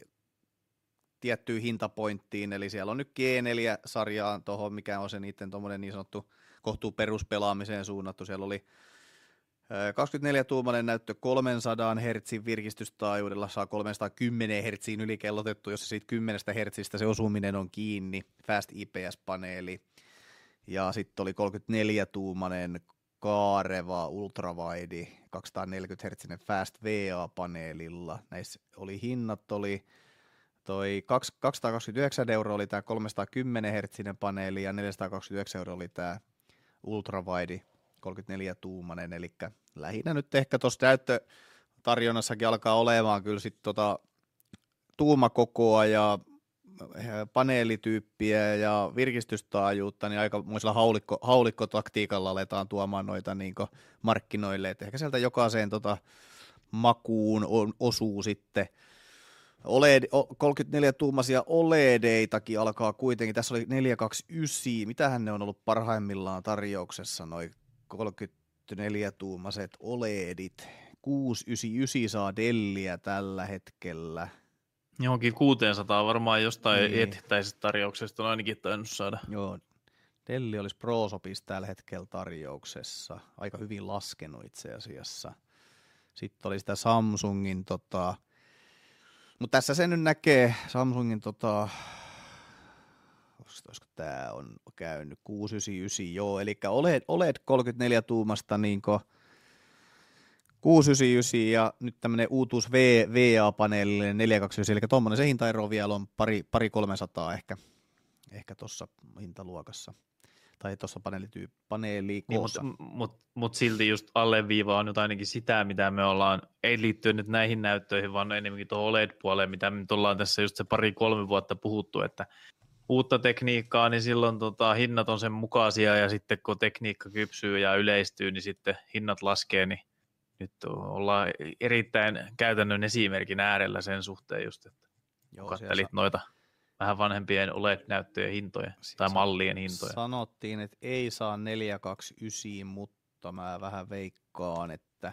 tiettyyn hintapointtiin, eli siellä on nyt G neljä-sarjaan tuohon, mikä on se niiden tuommoinen niin sanottu kohtuu peruspelaamiseen suunnattu, siellä oli kaksikymmentäneljä-tuumainen näyttö kolmesataa hertsin virkistystaajuudella, saa kolmesataakymmenen hertsiin ylikellotettu, jos se siitä kymmenestä hertsistä se osuminen on kiinni, Fast I P S-paneeli, ja sitten oli kolmekymmentäneljä-tuumainen kaareva ultrawide kaksisataaneljäkymmentä hertsinen Fast V A-paneelilla, näissä oli hinnat, oli toi kaksisataakaksikymmentäyhdeksän euroa oli tämä kolmesataakymmenen hertsinen paneeli, ja neljäsataakaksikymmentäyhdeksän euroa oli tämä ultrawide kolmekymmentäneljä-tuumainen, eli lähinnä nyt ehkä tuossa näyttötarjonnassakin alkaa olemaan kyllä sitten tota tuumakokoa ja paneelityyppiä ja virkistystaajuutta, niin aikamoisella haulikko, haulikkotaktiikalla aletaan tuomaan noita niin markkinoille, että ehkä sieltä jokaiseen tota makuun on, osuu sitten. O L E D, kolmekymmentäneljä-tuumaisia O L E D-takin alkaa kuitenkin, tässä oli neljäsataakaksikymmentäyhdeksän, mitähän ne on ollut parhaimmillaan tarjouksessa, noin kolmekymmentäneljä-tuumaiset O L E Dit, kuusisataayhdeksänkymmentäyhdeksän saa Delliä tällä hetkellä. Johonkin kuusisataa varmaan jostain niin. Etittäisestä tarjouksesta on ainakin tainnut saada. Joo, Delli olisi ProShopissa tällä hetkellä tarjouksessa, aika hyvin laskenut itse asiassa. Sitten oli sitä Samsungin, tota, mutta tässä se nyt näkee, Samsungin, tota, olisiko tämä on käynyt kuusisataayhdeksänkymmentäyhdeksän, joo, eli O L E D kolmekymmentäneljä-tuumasta niin kuusisataayhdeksänkymmentäyhdeksän ja nyt tämmöinen uutuus v, VA-paneelille neljäsataakaksikymmentäyhdeksän, eli tuommoinen se hintaero vielä on pari, pari kolmesataa ehkä, ehkä tuossa hintaluokassa, tai tuossa paneelikoossa. Niin, mutta mut, mut silti just alleviiva on nyt ainakin sitä, mitä me ollaan, ei liittyen nyt näihin näyttöihin, vaan enemmänkin tuohon O L E D-puoleen, mitä me nyt ollaan tässä just se pari-kolme vuotta puhuttu, että uutta tekniikkaa, niin silloin tota, hinnat on sen mukaisia, ja sitten kun tekniikka kypsyy ja yleistyy, niin sitten hinnat laskee, niin nyt ollaan erittäin käytännön esimerkin äärellä sen suhteen just, että Joo, katselit sa- noita vähän vanhempien O L E D-näyttöjen hintoja tai sa- mallien hintoja. Sanottiin, että ei saa neljä kaksikymmentäyhdeksän, mutta mä vähän veikkaan, että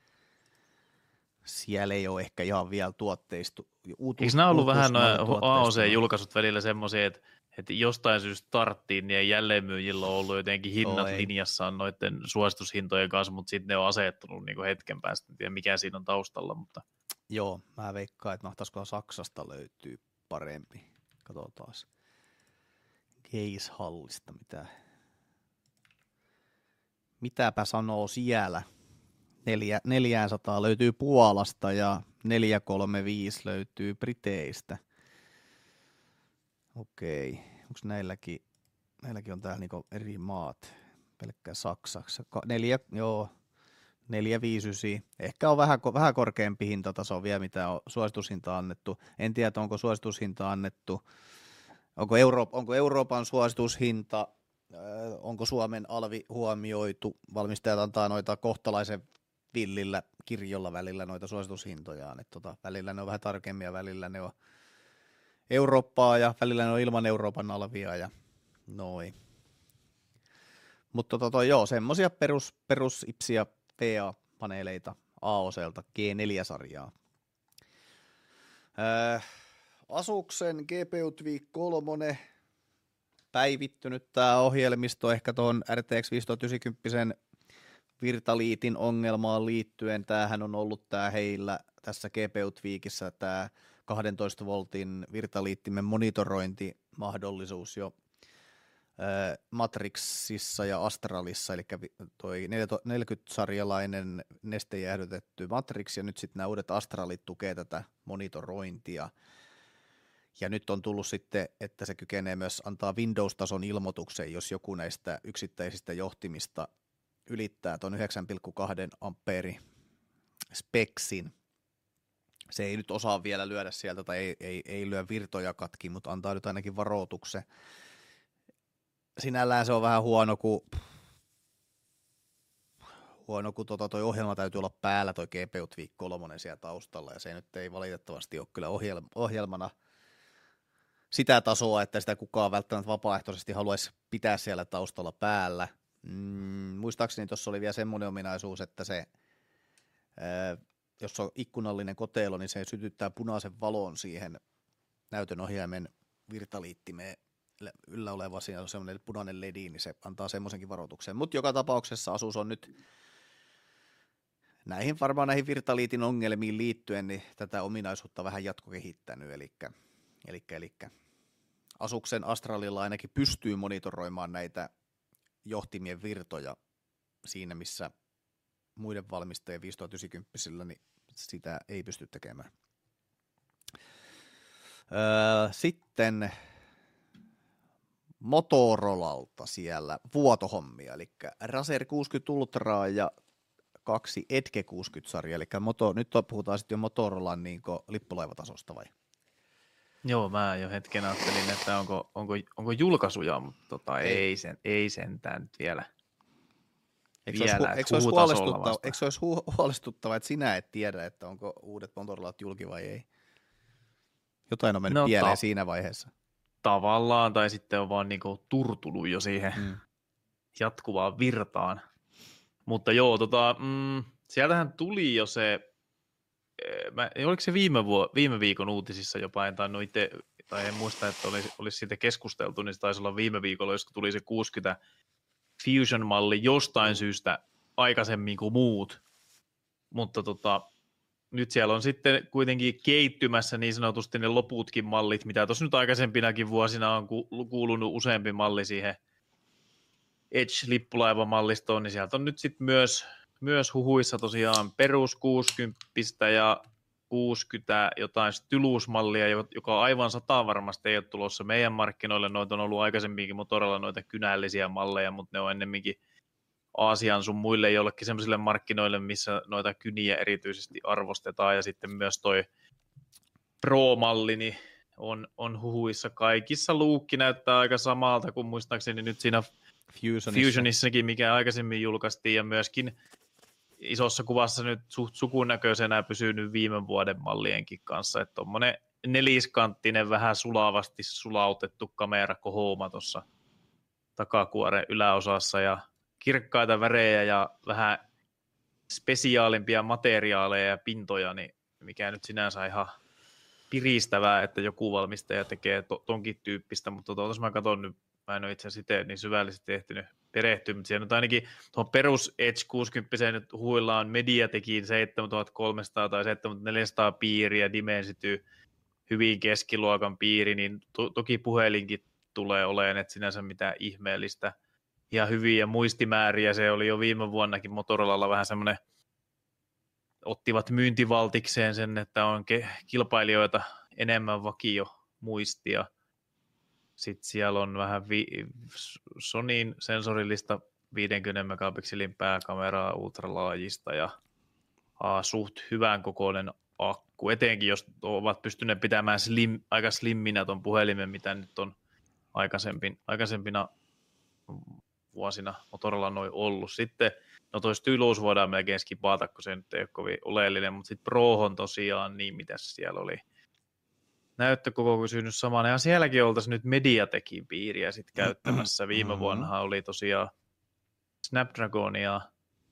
siellä ei ole ehkä ihan vielä tuotteistu. Uutuus, Eikö nämä ollut vähän noin A O C-julkaisut välillä semmoisia, että, että jostain syystä starttiin, niin jälleenmyyjillä on ollut jotenkin hinnat Joo, linjassaan noiden suositushintojen kanssa, mutta sitten ne on asettunut niin hetken päästä, en tiedä mikä siinä on taustalla. Mutta... Joo, mä veikkaan, että mahtaisikohan Saksasta löytyy parempi. Katsotaan. Geishallista, mitä... mitäpä sanoo siellä. Neljä, neljäsataa löytyy Puolasta ja neljäsataakolmekymmentäviisi löytyy Briteistä. Okei, onko näilläkin, näilläkin on täällä niinku eri maat, pelkkää Saksaksi. Neljä, joo, neljä viisikymmentäyhdeksän. Ehkä on vähän, vähän korkeampi hintataso vielä, mitä on suositushinta annettu. En tiedä, onko suositushinta annettu. Onko, Euro, onko Euroopan suositushinta, äh, onko Suomen alvi huomioitu. Valmistajat antaa noita kohtalaisen villillä kirjolla välillä noita suositushintojaan. Et tota, välillä ne on vähän tarkemmia, välillä ne on Eurooppaa ja välillä ne on ilman Euroopan alvia ja noin. Mutta tota, joo, semmoisia perus, perusipsiä V A-paneeleita A O C:lta G neljä-sarjaa. Äh, Asuksen G P U Tweak kolme, päivittynyt tämä ohjelmisto ehkä tuohon R T X viisituhattayhdeksänkymmentä Virtaliitin ongelmaan liittyen. Tämähän on ollut tämä heillä tässä G P U Tweakissä tämä kahdentoista voltin virtaliittimen monitorointimahdollisuus jo äh, Matrixissa ja Astralissa, eli toi neljäkymmentä-sarjalainen nestejäähdytetty Matrix ja nyt sitten nämä uudet Astralit tukee tätä monitorointia. Ja nyt on tullut sitten, että se kykenee myös antaa Windows-tason ilmoituksen, jos joku näistä yksittäisistä johtimista ylittää tuon yhdeksän pilkku kaksi amperi speksin. Se ei nyt osaa vielä lyödä sieltä tai ei, ei, ei lyö virtoja katki, mutta antaa nyt ainakin varoituksen. Sinällään se on vähän huono, kun, huono, kun tota toi ohjelma täytyy olla päällä, toi G P U Tweak kolme siellä taustalla, ja se nyt ei valitettavasti ole kyllä ohjelma, ohjelmana sitä tasoa, että sitä kukaan välttämättä vapaaehtoisesti haluaisi pitää siellä taustalla päällä. Mm, muistaakseni tuossa oli vielä semmoinen ominaisuus, että se, ää, jos on ikkunallinen koteelo, niin se sytyttää punaisen valon siihen näytön ohjaimen virtaliittimeen yllä oleva, siinä on semmoinen punainen ledi, niin se antaa semmoisenkin varoituksen. Mutta joka tapauksessa Asus on nyt näihin varmaan näihin virtaliitin ongelmiin liittyen niin tätä ominaisuutta vähän jatkokehittänyt, eli Elikkä, elikkä Asuksen Astralilla ainakin pystyy monitoroimaan näitä johtimien virtoja siinä, missä muiden valmistajien viisituhattayhdeksänkymmentä niin sitä ei pysty tekemään. Öö, sitten Motorolalta siellä vuotohommia, eli Razer kuusikymmentä Ultraa ja kaksi Edge kuusikymmentä-sarjaa, eli moto, nyt puhutaan sitten jo Motorolan niin lippulaivatasosta vai? Joo, mä jo hetken ajattelin, että onko, onko, onko julkaisuja, mutta tota, ei. Ei, sen, ei sentään nyt vielä. Eikö se olisi, eikö olisi huolestuttava, eikö se olisi huolestuttava, että sinä et tiedä, että onko uudet Motorolat julki vai ei? Jotain on mennyt no, pieleen ta- siinä vaiheessa. Tavallaan, tai sitten on vaan niinku turtunut jo siihen mm. jatkuvaan virtaan. Mutta joo, tota, mm, sieltähän tuli jo se, mä, oliko se viime, vuo, viime viikon uutisissa jopa, en tainnut itse, tai en muista, että olisi, olisi siitä keskusteltu, niin se taisi olla viime viikolla, jos tuli se kuusikymmentä Fusion-malli jostain syystä aikaisemmin kuin muut, mutta tota, nyt siellä on sitten kuitenkin keittymässä niin sanotusti ne loputkin mallit, mitä tuossa nyt aikaisempinakin vuosina on kuulunut useampi malli siihen Edge-lippulaivamallistoon, niin sieltä on nyt sitten myös, myös huhuissa tosiaan perus kuusikymmentä ja kuusikymmentä jotain Stylus-mallia, joka aivan sataan varmasti ei ole tulossa meidän markkinoille. Noita on ollut aikaisemminkin Motorola noita kynällisiä malleja, mutta ne on ennemminkin Aasian sun muille jollekin sellaisille markkinoille, missä noita kyniä erityisesti arvostetaan. Ja sitten myös toi Pro-malli niin on, on huhuissa. Kaikissa luukki näyttää aika samalta kuin muistaakseni nyt siinä Fusionissa. Fusionissakin, mikä aikaisemmin julkaistiin, ja myöskin isossa kuvassa nyt suht sukunäköisenä pysynyt viime vuoden mallienkin kanssa, että tuommoinen neliskanttinen, vähän sulavasti sulautettu kamerakohouma tuossa takakuoren yläosassa, ja kirkkaita värejä ja vähän spesiaalimpia materiaaleja ja pintoja, niin mikä nyt sinänsä ihan piristävää, että joku valmistaja tekee to, tonkin tyyppistä, mutta tuossa mä katson nyt, mä en ole itse asiassa itse niin syvällisesti ehtinyt perehtyä, mutta siellä nyt ainakin tuohon perus Edge kuusikymmentä nyt huillaan Mediatekin seitsemäntuhattakolmesataa tai seitsemäntuhattaneljäsataa piiriä, Dimensity hyvin keskiluokan piiri, niin to, toki puhelinkin tulee olemaan, että sinänsä mitään ihmeellistä. Ihan hyviä muistimääriä, se oli jo viime vuonnakin Motorolalla vähän semmoinen, ottivat myyntivaltikseen sen, että on ke- kilpailijoita enemmän vakio muistia. Sitten siellä on vähän vi- Sonyn sensorillista viidenkymmenen megapikselin pääkameraa ultralaajista ja a, suht hyvän kokoinen akku, etenkin jos ovat pystyneet pitämään slim, aika slimminä ton puhelimen, mitä nyt on aikaisempina, aikaisempina vuosina Motorola noin ollut. Sitten, no toi Stylus voidaan melkein skipata, kun se nyt ei ole kovin oleellinen, mutta sitten Prohon tosiaan, niin mitäs siellä oli näyttökoko kysynyt samana, ja sielläkin oltaisiin nyt Mediatekin piiriä sitten käyttämässä. Viime vuonna oli tosiaan Snapdragonia,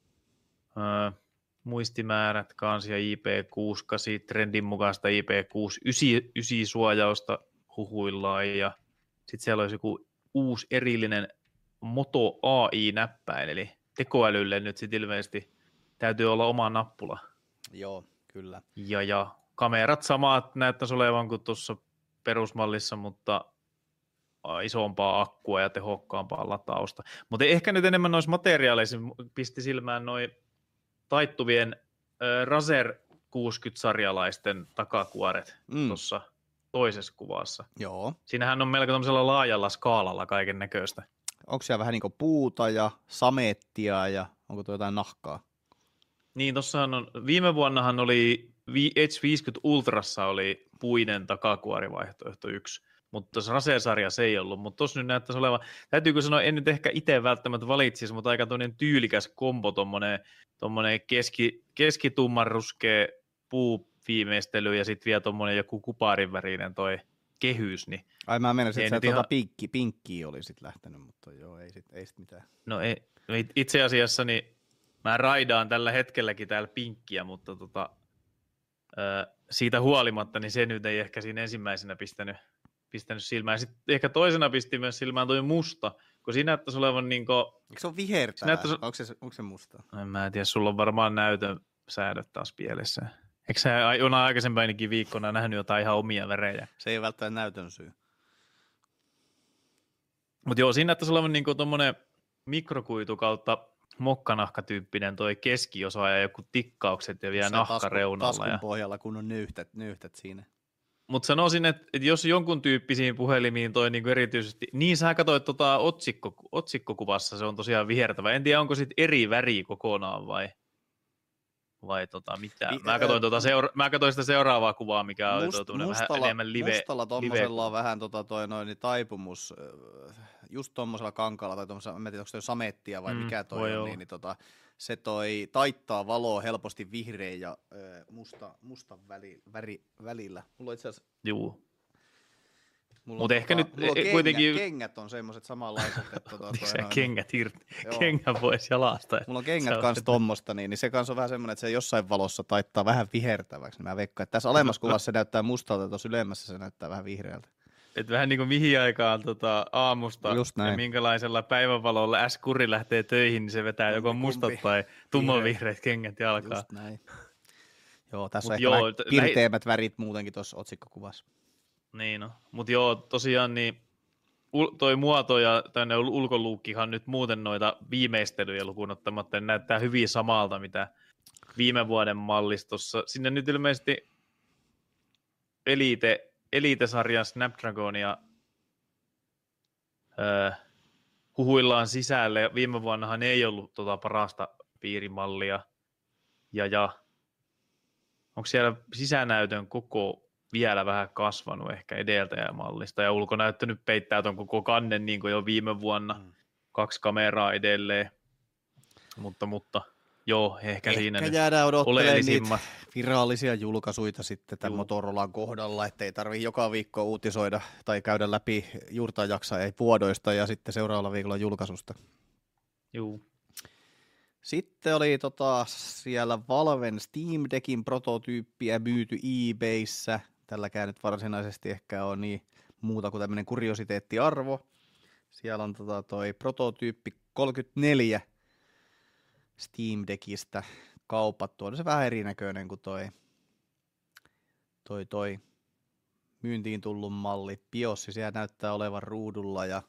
öö, muistimäärät kanssa ja I P kuusikymmentäkahdeksan, trendin mukaista I P kuusikymmentäyhdeksän suojausta huhuillaan, ja sitten siellä olisi joku uusi erillinen Moto A I-näppäin, eli tekoälylle nyt sitten ilmeisesti täytyy olla oma nappula. Joo, kyllä. Ja, ja kamerat samat näyttäisi olevan kuin tuossa perusmallissa, mutta isompaa akkua ja tehokkaampaa latausta. Mutta ehkä nyt enemmän noissa materiaaleissa pisti silmään noin taittuvien äh, Razer kuusikymmentä-sarjalaisten takakuoret mm. tuossa toisessa kuvassa. Joo. Siinähän on melko tämmöisellä laajalla skaalalla kaiken näköistä. Onko siellä vähän niin kuin puuta ja samettia ja onko tuo jotain nahkaa? Niin, tuossahan on, viime vuonnahan oli Edge viisikymmentä Ultrassa oli puinen takakuorivaihtoehto yksi, mutta tuossa Razer-sarja se ei ollut, mutta tuossa nyt näyttäisi olevan, täytyykö sanoa, en nyt ehkä itse välttämättä valitsisi, mutta aika toinen tyylikäs kombo, tuommoinen tommonen keski, keskitumman ruskea puuviimeistely ja sitten vielä tuommoinen joku kuparin värinen toi kehys. Niin ai mä menisin, että se ihan... tuota pinkki, pinkkiä oli sitten lähtenyt, mutta joo, ei sitten ei sit mitään. No ei, itse asiassa niin mä raidaan tällä hetkelläkin täällä pinkkiä, mutta tota, ö, siitä huolimatta, niin se nyt ei ehkä siinä ensimmäisenä pistänyt, pistänyt silmään. Sitten ehkä toisena pisti myös silmään toi musta, kun siinä näyttäisi olevan niin kuin... Eikö se ole vihertävää? Näyttäisi... Onko, se, onko se musta? En mä tiedä, sulla on varmaan näytön säädöt taas pielessä. Eikö sä jona aikaisempanakin viikkona nähnyt jotain ihan omia värejä? Se ei välttämättä näytön syy. Mutta joo, siinä näyttäisi olevan niin kuin tommonen mikrokuitu kautta mokkanahkatyyppinen toi keskiosa ja joku tikkaukset ja vielä nahkareunalla. Taskun ja... pohjalla, kun on nyyhtät, nyyhtät siinä. Mutta sanoisin, että, että jos jonkun tyyppisiin puhelimiin toi niinku erityisesti, niin sä katsoit tota otsikko, otsikkokuvassa, se on tosiaan vihertävä. En tiedä, onko sitten eri väri kokonaan vai, vai tota mitä. Vi- mä, katsoin tota seura- mä katsoin sitä seuraavaa kuvaa, mikä on Must, vähän enemmän live. Mustalla tommosella on vähän tota toi noin, niin taipumus, just tommosella kankaalla, tai tommosella, en tiedä, onko toi samettia vai mm, mikä toi on, niin, niin tota, se toi taittaa valoa helposti vihreän ja ö, musta, mustan väli, väri, välillä. Mulla on itse asiassa... Juu. Mutta ehkä tota, nyt mulla on kengät, kuitenkin... kengät on semmoiset samanlaiset. Että tota, toi noin, kengät irti, kengän pois jalasta. Mulla on kengät se kanssa tommosta, niin, niin se kanssa on vähän semmoinen, että se jossain valossa taittaa vähän vihertäväksi. Mä veikkaan, että tässä alemmassa kuvassa se näyttää mustalta, ja tuossa ylemmässä se näyttää vähän vihreältä. Et vähän niin kuin mihin aikaan tota, aamusta ja minkälaisella päivänvalolla S-kuri lähtee töihin, niin se vetää joko mustat tai tummanvihreät kengät jalkaa. Just näin. Joo, tässä Mut on joo, ehkä vähän pirteämmät värit muutenkin tuossa otsikkokuvassa. Niin no, mutta joo, tosiaan niin toi muoto ja tänne ulkoluukkihan nyt muuten noita viimeistelyjä lukuun ottamatta näyttää hyvin samalta, mitä viime vuoden mallistossa. Sinne nyt ilmeisesti Elite Elite-sarjan Snapdragonia öö, huhuillaan sisälle. Viime vuonnahan ei ollut tota parasta piirimallia. Ja, ja onko siellä sisänäytön koko vielä vähän kasvanut ehkä edeltäjämallista, ja ulkonäyttö nyt peittää ton koko kannen niin kuin jo viime vuonna, mm. kaksi kameraa edelleen, mutta, mutta joo, ehkä, ehkä siinä nyt jäädään odottelemaan niitä virallisia julkaisuja sitten tämän Juu. Motorolan kohdalla, ettei tarvitse joka viikko uutisoida tai käydä läpi juurta jaksaa ei vuodoista ja sitten seuraavalla viikolla julkaisusta. Juu. Sitten oli tota, siellä Valven Steam Deckin prototyyppiä myyty eBayssä. Tälläkään nyt varsinaisesti ehkä on niin muuta kuin tämmöinen kuriositeettiarvo. Siellä on tota toi prototyyppi kolmekymmentäneljä Steam Deckistä kaupattu. On se vähän erinäköinen kuin toi, toi, toi myyntiin tullut malli. BIOS siellä näyttää olevan ruudulla ja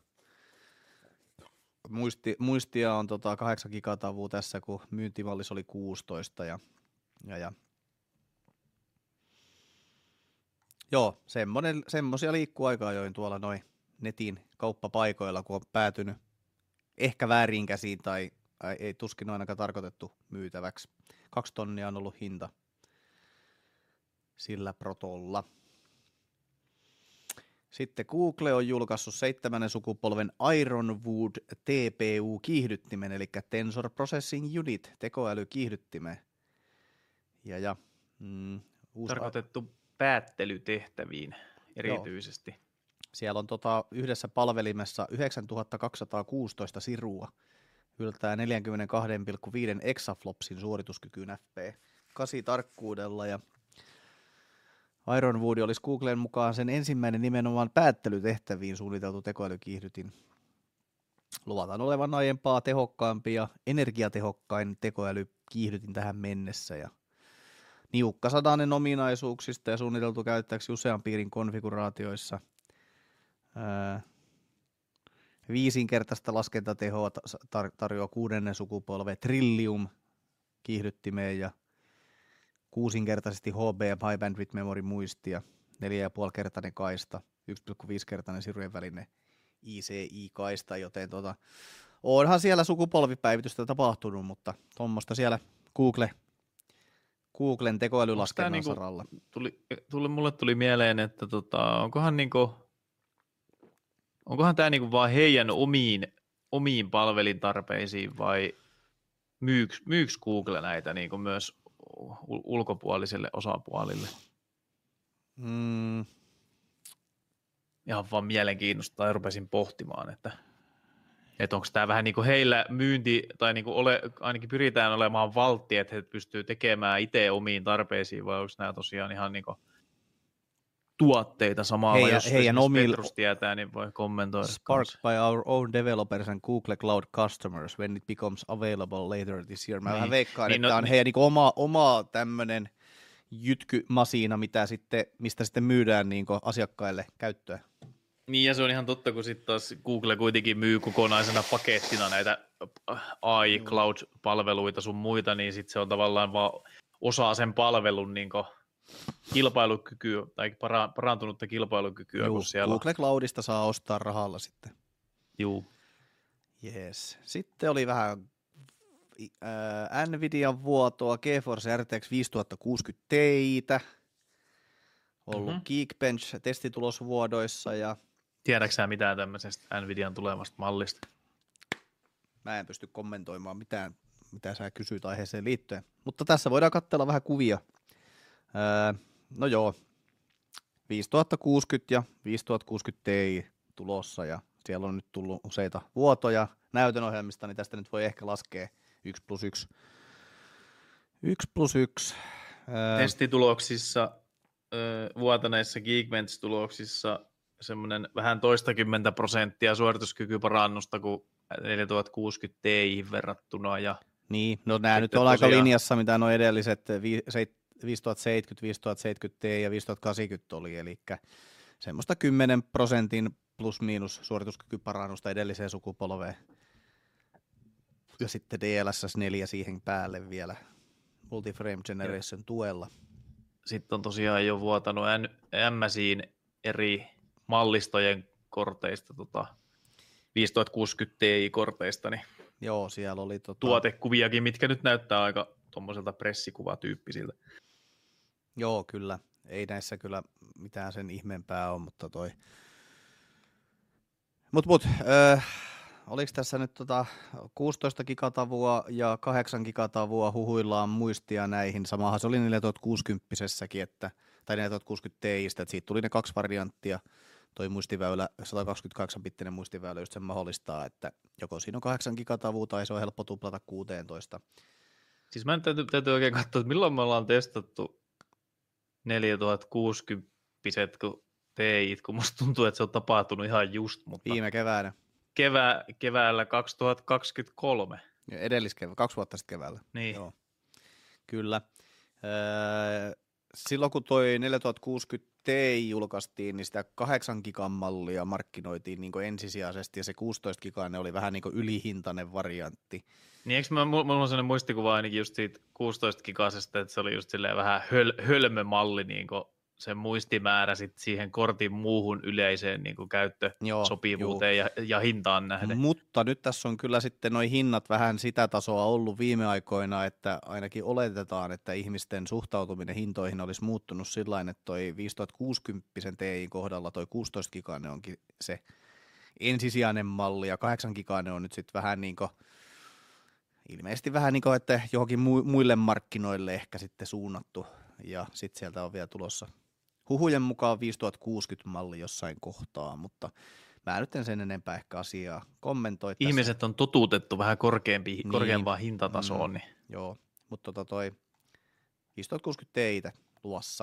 Muisti, muistia on tota kahdeksan gigatavua tässä, kun myyntimallis oli kuusitoista. Ja, ja, ja. Joo, semmoisia liikkuu aika ajoin tuolla noin netin kauppapaikoilla, kun on päätynyt ehkä väärin käsiin tai ei tuskin ainakaan tarkoitettu myytäväksi. Kaksi tonnia on ollut hinta sillä protolla. Sitten Google on julkaissut seitsemännen sukupolven Ironwood T P U-kiihdyttimen, eli Tensor Processing Unit, tekoälykiihdyttimen. Ja, ja, mm, uusi... Tarkoitettu päättelytehtäviin erityisesti. Joo. Siellä on tota, yhdessä palvelimessa yhdeksäntuhatta kaksisataakuusitoista sirua, yltää neljäkymmentäkaksi pilkku viisi exaflopsin suorituskykyyn F P kahdeksan tarkkuudella ja Ironwood olisi Googlen mukaan sen ensimmäinen nimenomaan päättelytehtäviin suunniteltu tekoälykiihdytin. Luvataan olevan aiempaa tehokkaampi ja energiatehokkain tekoälykiihdytin tähän mennessä. Ja niukkasadainen ominaisuuksista ja suunniteltu käyttäjäksi usean piirin konfiguraatioissa. Ää, viisinkertaista laskentatehoa tar- tarjoaa kuudennen sukupolven Trillium kiihdyttimeen ja kuusinkertaisesti H B M High Bandwidth Memory muistia, neljä pilkku viisi kertainen kaista, yksi pilkku viisi kertainen sirujen välinen I C I-kaista, joten tota, onhan siellä sukupolvipäivitystä tapahtunut, mutta tuommoista siellä Google, Googlen tekoälylaskennan niinku, saralla. Tuli, tuli, mulle tuli mieleen, että tota, onkohan, niinku, onkohan tämä niinku vaan heidän omiin, omiin palvelintarpeisiin vai myyks, myyks Google näitä niinku myös ulkopuoliselle osapuolille. Mm. Ihan vaan mielenkiinnosta ja rupesin pohtimaan, että, että onko tämä vähän niin kuin heillä myynti, tai niin kuin ole, ainakin pyritään olemaan valtti, että he pystyy tekemään itse omiin tarpeisiin, vai onko nämä tosiaan ihan niin kuin tuotteita samalla, Heidän, jos heidän omil... Petrus tietää, niin voi kommentoida. Sparked by our own developers and Google Cloud customers when it becomes available later this year. Mä niin. vähän veikkaan, niin, että no, on niin. heidän niin oma, oma tämmöinen jytkymasiina, mitä sitten, mistä sitten myydään niin asiakkaille käyttöön. Niin, ja se on ihan totta, kun sitten taas Google kuitenkin myy kokonaisena pakettina näitä A I Cloud-palveluita sun muita, niin sitten se on tavallaan vaan osa sen palvelun niin kilpailukykyä tai parantunutta kilpailukykyä. Juu, kun siellä Google Cloudista saa ostaa rahalla sitten. Juu. Yes. Sitten oli vähän äh, Nvidian vuotoa, GeForce R T X viisituhattakuusikymmentä Ti:tä, ollut mm-hmm. Geekbench testitulosvuodoissa. Ja tiedätkö sä mitään tämmöisestä Nvidian tulevasta mallista? Mä en pysty kommentoimaan mitään, mitä sä kysyt aiheeseen liittyen, mutta tässä voidaan katsella vähän kuvia. Öö, no joo, viisituhattakuusikymmentä ja viisituhattakuusikymmentä Ti tulossa ja siellä on nyt tullut useita vuotoja näytönohjelmista, niin tästä nyt voi ehkä laskea yksi plus yksi. yksi plus yksi. Öö, Testituloksissa, öö, vuotaneissa Geekbench-tuloksissa semmoinen vähän toistakymmentä prosenttia suorituskykyparannusta kuin neljätuhattakuusikymmentä Ti verrattuna. Ja niin, no nämä nyt on tosiaan aika linjassa, mitä nuo edelliset viisituhattaseitsemänkymmentä, viisituhattaseitsemänkymmentä Ti ja viisituhattakahdeksankymmentä oli, eli semmoista kymmenen prosentin plus miinus suorituskykyparannusta edelliseen sukupolveen. Ja sitten D L S S neljä siihen päälle vielä Multiframe Generation tuella. Sitten on tosiaan jo vuotanut M S I:n eri mallistojen korteista, tota, viisituhattakuusikymmentä Ti-korteista, niin joo, siellä oli tota tuotekuviakin, mitkä nyt näyttää aika tuommoiselta pressikuvatyyppisiltä. Joo, kyllä. ei näissä kyllä mitään sen ihmeempää ole, mutta toi... Mut mut, öö, oliko tässä nyt tota kuusitoista gigatavua ja kahdeksan gigatavua huhuillaan muistia näihin, samahan se oli neljätuhattakuusikymmentässäkin, että, tai neljätuhattakuusikymmentä Tiistä, että siitä tuli ne kaksi varianttia, toi muistiväylä, sata kaksikymmentäkahdeksan bittinen muistiväylä just sen mahdollistaa, että joko siinä on kahdeksan gigatavua tai se on helppo tuplata kuusitoista. Siis mä en täytyy, täytyy oikein katsoa, että milloin me ollaan testattu neljätuhattakuusikymmentä, kun Tiit, kun musta tuntuu, että se on tapahtunut ihan just, mutta Viime keväänä. Kevää, keväällä kaksituhattakaksikymmentäkolme. Ja edelliskeväällä, kaksi vuotta sitten keväällä. Niin. Joo. Kyllä. Öö, silloin kun toi neljätuhattakuusikymmentä Ti julkaistiin, niin sitä kahdeksan gigan mallia markkinoitiin niin ensisijaisesti, ja se kuusitoista gigainen oli vähän niin kuin ylihintainen variantti. Niin eikö mä, mulla on sellainen muistikuva ainakin just siitä kuusitoista gigasesta, että se oli just silleen vähän höl, hölmö malli, niin kuin sen muistimäärä sit siihen kortin muuhun yleiseen niin kuin käyttösopivuuteen ja, ja hintaan nähden. Mutta nyt tässä on kyllä sitten noi hinnat vähän sitä tasoa ollut viime aikoina, että ainakin oletetaan, että ihmisten suhtautuminen hintoihin olisi muuttunut sillain, että toi viisituhattakuusikymmentä Ti kohdalla toi kuusitoista gigainen onkin se ensisijainen malli, ja kahdeksan gigainen on nyt sitten vähän niin kuin, ilmeisesti vähän niin kuin, että johonkin muille markkinoille ehkä sitten suunnattu, ja sitten sieltä on vielä tulossa huhujen mukaan viisituhattakuusikymmentä malli jossain kohtaa, mutta mä nyt en sen enempää ehkä asiaa kommentoi. Ihmiset tässä on totuutettu vähän korkeampi, niin, korkeampaan hintatasoon. Mm, niin. Joo, mutta tota toi viisituhattakuusikymmentä Tiitä luossa.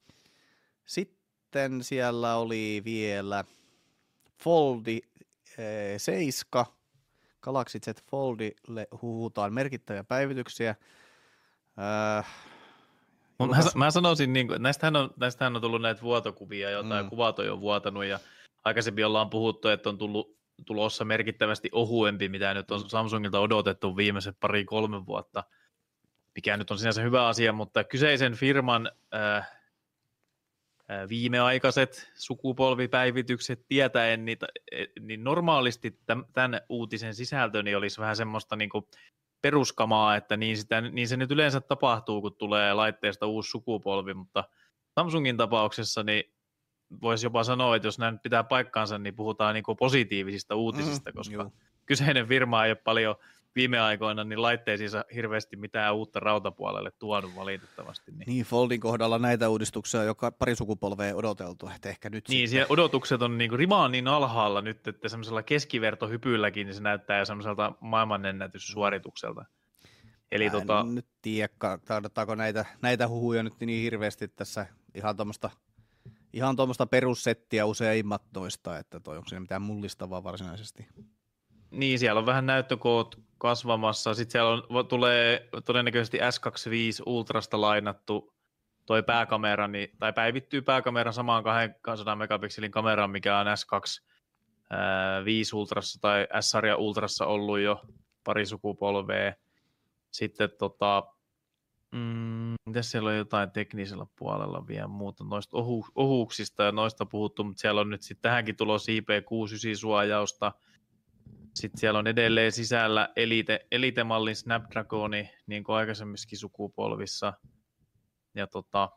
Sitten siellä oli vielä Foldi eh, seitsemän, Galaxy Z Foldille huhutaan merkittäviä päivityksiä. Äh, Mä, mä sanoisin, niin kuin, että näistähän on, näistähän on tullut näitä vuotokuvia, jotain Mm. kuvat on jo vuotanut, ja aikaisemmin ollaan puhuttu, että on tullut tulossa merkittävästi ohuempi, mitä nyt on Samsungilta odotettu viimeiset pari-kolme vuotta, mikä nyt on sinänsä hyvä asia, mutta kyseisen firman äh, äh, viimeaikaiset sukupolvipäivitykset tietäen, niitä, niin normaalisti tämän uutisen sisältö niin olisi vähän semmoista niin kuin peruskamaa, että niin, sitä, niin se nyt yleensä tapahtuu, kun tulee laitteesta uusi sukupolvi, mutta Samsungin tapauksessa niin voisi jopa sanoa, että jos nämä nyt pitää paikkaansa, niin puhutaan niin kuin positiivisista uutisista, Mm, koska juu. kyseinen firma ei ole paljon viime aikoina niin laitteisiinsa hirveästi mitään uutta rautapuolelle tuonut valitettavasti. Niin, Niin, Foldin kohdalla näitä uudistuksia on joka pari sukupolvea odoteltu, että ehkä nyt niin sitten. odotukset on niin kuin, rima on niin alhaalla nyt, että semmoisella keskivertohypylläkin niin se näyttää semmoiselta maailmanennätyssuoritukselta. Eli Mä en tota, nyt tiedä, tarvittaako näitä, näitä huhuja nyt niin hirveästi tässä ihan tuommoista ihan tuommoista perussettiä useimmat noista, että toi onko siinä mitään mullistavaa varsinaisesti. niin, siellä on vähän näyttökoot kasvamassa. Sitten siellä on, tulee todennäköisesti S kaksikymmentäviisi Ultrasta lainattu toi pääkamera, niin, tai päivittyy pääkamera samaan kaksisataa megapikselin kameraan, mikä on S kaksikymmentäviisi Ultrassa tai S-sarja Ultrassa ollut jo pari sukupolvea. Sitten tota, mm, mitäs siellä on jotain teknisellä puolella vielä muuta noista ohu, ohuuksista ja noista puhuttu, mutta siellä on nyt sitten tähänkin tulossa I P kuusikymmentäyhdeksän-suojausta. Sitten siellä on edelleen sisällä Elite, Elite-mallin Snapdragoni, niin kuin aikaisemmissakin sukupolvissa. Ja tota,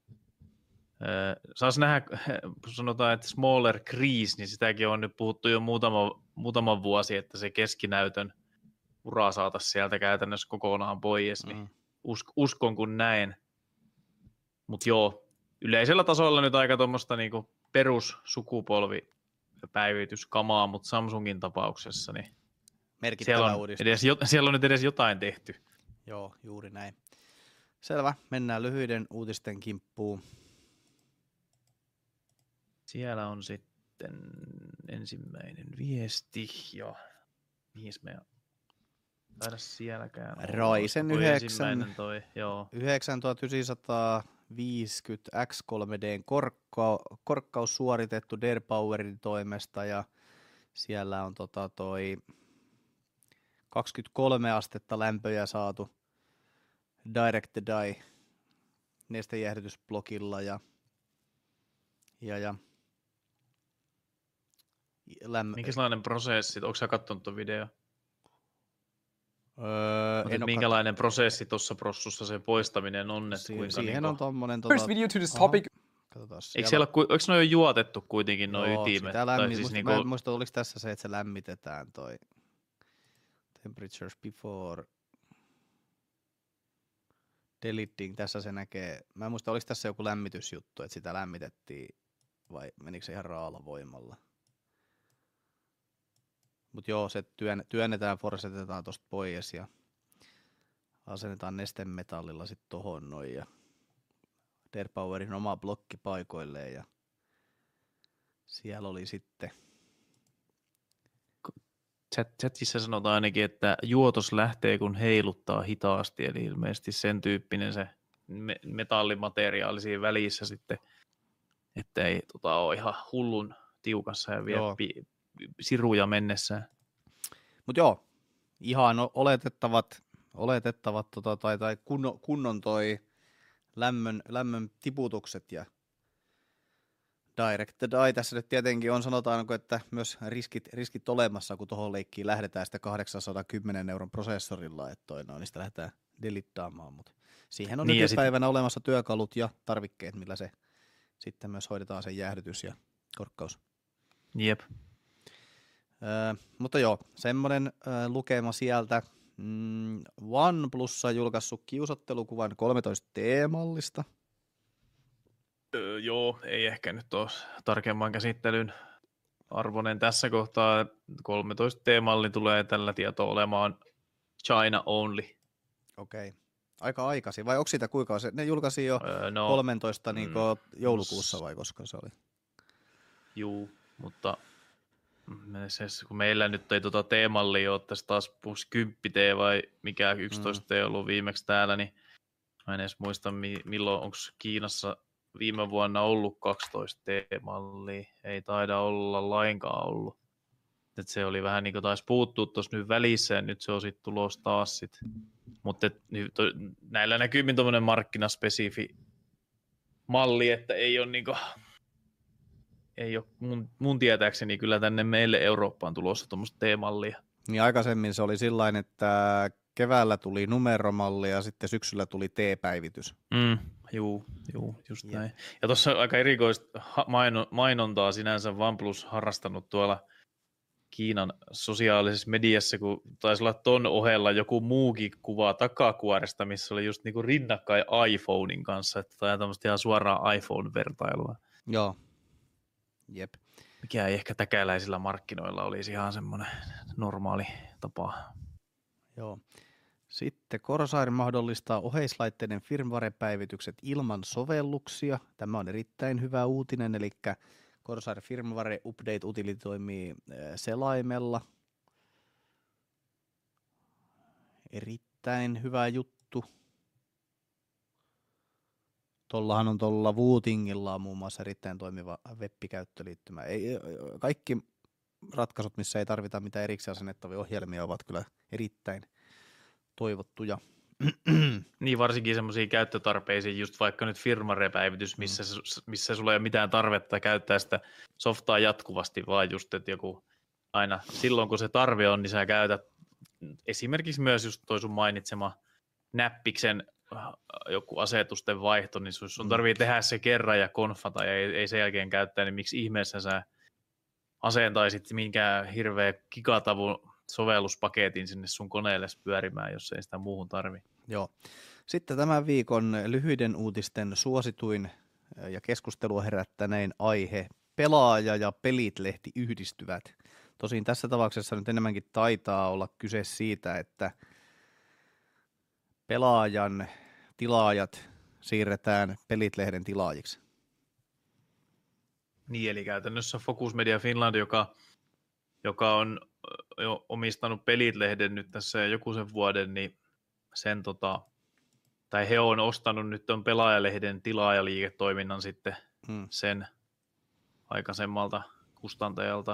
saas nähdä, sanotaan, että Smaller Crease, niin sitäkin on nyt puhuttu jo muutama, muutama vuosi, että se keskinäytön ura saataisiin sieltä käytännössä kokonaan pois, niin mm. usk- uskon kun näin. Mutta joo, yleisellä tasolla nyt aika tuommoista niinku perussukupolvipäivityskamaa, mutta Samsungin tapauksessa niin siellä on, edes, siellä on nyt edes jotain tehty. Joo, juuri näin. Selvä, mennään lyhyiden uutisten kimppuun. Siellä on sitten ensimmäinen viesti, ja mihin me taida sielläkään Ryzen yhdeksän, toi, joo. yhdeksäntuhatyhdeksänsataaviisikymmentä X kolme D:n korkka, korkkaus suoritettu Dead Powerin toimesta, ja siellä on tota toi kaksikymmentäkolme astetta lämpöjä saatu Direct to Die nestejäähdytysblokilla, ja ja, ja lämmö... Minkälainen prosessi? Onko sä katsonut tuon video? Öö, en minkälainen kat... prosessi tuossa prossussa se poistaminen on? Si- siihen niin on tommonen... First video to this topic. Katsotaan Eikö siellä ole, eikö ne ole jo juotettu kuitenkin nuo ytimet? Sitä lämmin, siis musta, niinku... mä en muista, oliko tässä se, että se lämmitetään toi temperatures before deleting, tässä se näkee, mä en muista, oliko tässä joku lämmitysjuttu, että sitä lämmitettiin vai menikö se ihan raalla voimalla. Mut joo, se työn, työnnetään, forsetetaan tosta pois ja asennetaan nestemetallilla sit tohon noin ja Derpowerin oma blokki paikoilleen ja siellä oli sitten. Chatissa sanotaan ainakin, että juotos lähtee kun heiluttaa hitaasti, eli ilmeisesti sen tyyppinen se me- metallimateriaali siinä välissä sitten, että ei tota, ole ihan hullun tiukassa ja vie pi- siruja mennessään. Mut joo, ihan oletettavat, oletettavat tota, tai, tai kunnon, kunnon toi lämmön, lämmön tiputukset ja Directed Eye tässä nyt tietenkin on, sanotaanko, että myös riskit, riskit olemassa, kun tuohon leikkiin lähdetään sitä kahdeksansadankymmenen euron prosessorilla, että toi, no, niistä lähdetään delittaamaan, mutta siihen on niin nykypäivänä sit olemassa työkalut ja tarvikkeet, millä se sitten myös hoidetaan sen jäähdytys ja korkkaus. Jep. Öö, mutta joo, semmoinen öö, lukema sieltä. Mm, OnePlussa julkaissut kiusottelukuvan kolmetoista T-mallista. Öö, joo, ei ehkä nyt ole tarkemman käsittelyn arvoinen tässä kohtaa. kolmetoista T-malli tulee tällä tietoa olemaan China only. Okei. Okay. Aika aikaisin, vai onko siitä kuinka se? Ne julkaisi jo öö, no, kolmetoista niin mm, joulukuussa vai koska se oli? Juu, mutta kun meillä nyt ei tuota T-mallia ole tässä taas plus kymmenen T vai mikä yksitoista T on ollut viimeksi täällä, niin mä en edes muista milloin, onko Kiinassa viime vuonna ollut kaksitoista T-mallia, ei taida olla lainkaan ollut. Et se oli vähän niin kuin taisi puuttua tuossa nyt välissä ja nyt se on sitten tulossa taas sit. Mutta näillä näkyy tuommoinen markkinaspesifi malli, että ei ole niinku, ei ole mun, mun tietääkseni kyllä tänne meille Eurooppaan tulossa tuommoista T-mallia. Niin aikaisemmin se oli sillain, että keväällä tuli numeromalli ja sitten syksyllä tuli T-päivitys. Mm, juu, juu, just yeah. näin. Ja tuossa on aika erikoista mainontaa sinänsä OnePlus harrastanut tuolla Kiinan sosiaalisessa mediassa, kun taisi olla ton ohella joku muukin kuva takakuoresta, missä oli just niinku rinnakkain iPhonein kanssa, että tämä on tämmöistä ihan suoraa iPhone-vertailua. Joo, jep. Mikä ei ehkä täkäläisillä markkinoilla olisi ihan semmoinen normaali tapa. Joo. Sitten Corsair mahdollistaa oheislaitteiden firmware-päivitykset ilman sovelluksia. Tämä on erittäin hyvä uutinen, eli Corsair Firmware Update Utility toimii selaimella. Erittäin hyvä juttu. Tuollahan on tuolla Wootingilla muun muassa erittäin toimiva web-käyttöliittymä. Ei, kaikki ratkaisut, missä ei tarvita mitään erikseen asennettavia ohjelmia, ovat kyllä erittäin toivottuja. Niin, varsinkin semmoisiin käyttötarpeisiin, just vaikka nyt firmware-päivitys, missä, mm. missä sulla ei ole mitään tarvetta käyttää sitä softaa jatkuvasti, vaan just, että joku aina silloin, kun se tarve on, niin sä käytät esimerkiksi myös just toi sun mainitsema näppiksen joku asetusten vaihto, niin sun, sun tarvii tehdä se kerran ja konfata ja ei, ei sen jälkeen käyttää, niin miksi ihmeessä sä asentaisit minkään hirveä gigatavun sovelluspaketin sinne sun koneelle pyörimään, jos ei sitä muuhun tarvi. Joo. Sitten tämän viikon lyhyiden uutisten suosituin ja keskustelua herättänein aihe, pelaaja ja pelit-lehti yhdistyvät. Tosin tässä tapauksessa nyt enemmänkin taitaa olla kyse siitä, että pelaajan tilaajat siirretään pelit-lehden tilaajiksi. Niin, eli käytännössä Focus Media Finland, joka, joka on jo omistanut pelit-lehden nyt tässä joku sen vuoden, niin sen tota, tai he on ostanut nyt on pelaajalehden tilaajaliiketoiminnan sitten hmm. sen aikaisemmalta kustantajalta.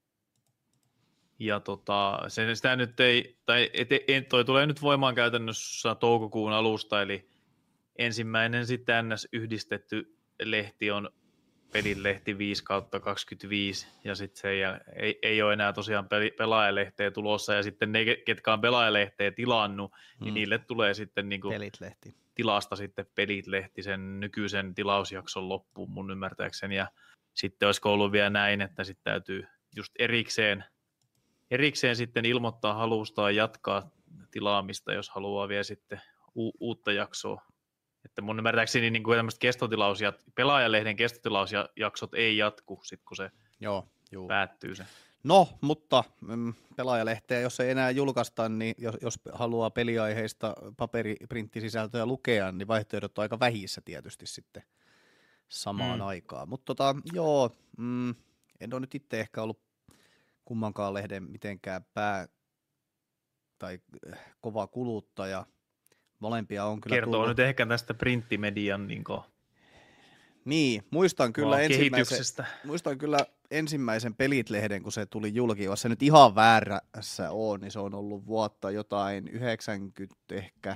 Ja tota, sen, sitä nyt ei, tai et, toi tulee nyt voimaan käytännössä toukokuun alusta, eli ensimmäinen sitten N S yhdistetty lehti on pelilehti viisi kautta kaksikymmentäviisi, ja sitten se ei, ei, ei ole enää tosiaan peli, pelaajalehteä tulossa, ja sitten ne, ketkä on pelaajalehteä tilannut, hmm. niin niille tulee sitten niinku Pelit-lehti. tilasta sitten Pelit-lehti sen nykyisen tilausjakson loppuun mun ymmärtääkseni, ja sitten olisiko ollut vielä näin, että sitten täytyy just erikseen, erikseen sitten ilmoittaa halustaan jatkaa tilaamista, jos haluaa vielä sitten u- uutta jaksoa. Että mun ymmärtääkseni niin kuin tämmöiset kestotilaus- ja pelaajalehden kestotilausjaksot ei jatku, sit kun se Joo, juu. päättyy se. No, mutta mm, pelaajalehteä, jos ei enää julkaista, niin jos, jos haluaa peliaiheista paperiprinttisisältöjä lukea, niin vaihtoehdot on aika vähissä tietysti sitten samaan mm. aikaan. Mutta tota, joo, mm, en ole nyt itse ehkä ollut kummankaan lehden mitenkään pää- tai kova kuluttaja. Molempia on kyllä Kertoo tullut. nyt ehkä tästä printtimedian niin Niin, muistan kyllä, ensimmäisen, muistan kyllä ensimmäisen Pelit-lehden, kun se tuli julki, jos se nyt ihan väärässä on, niin se on ollut vuotta jotain yhdeksänkymmentä ehkä,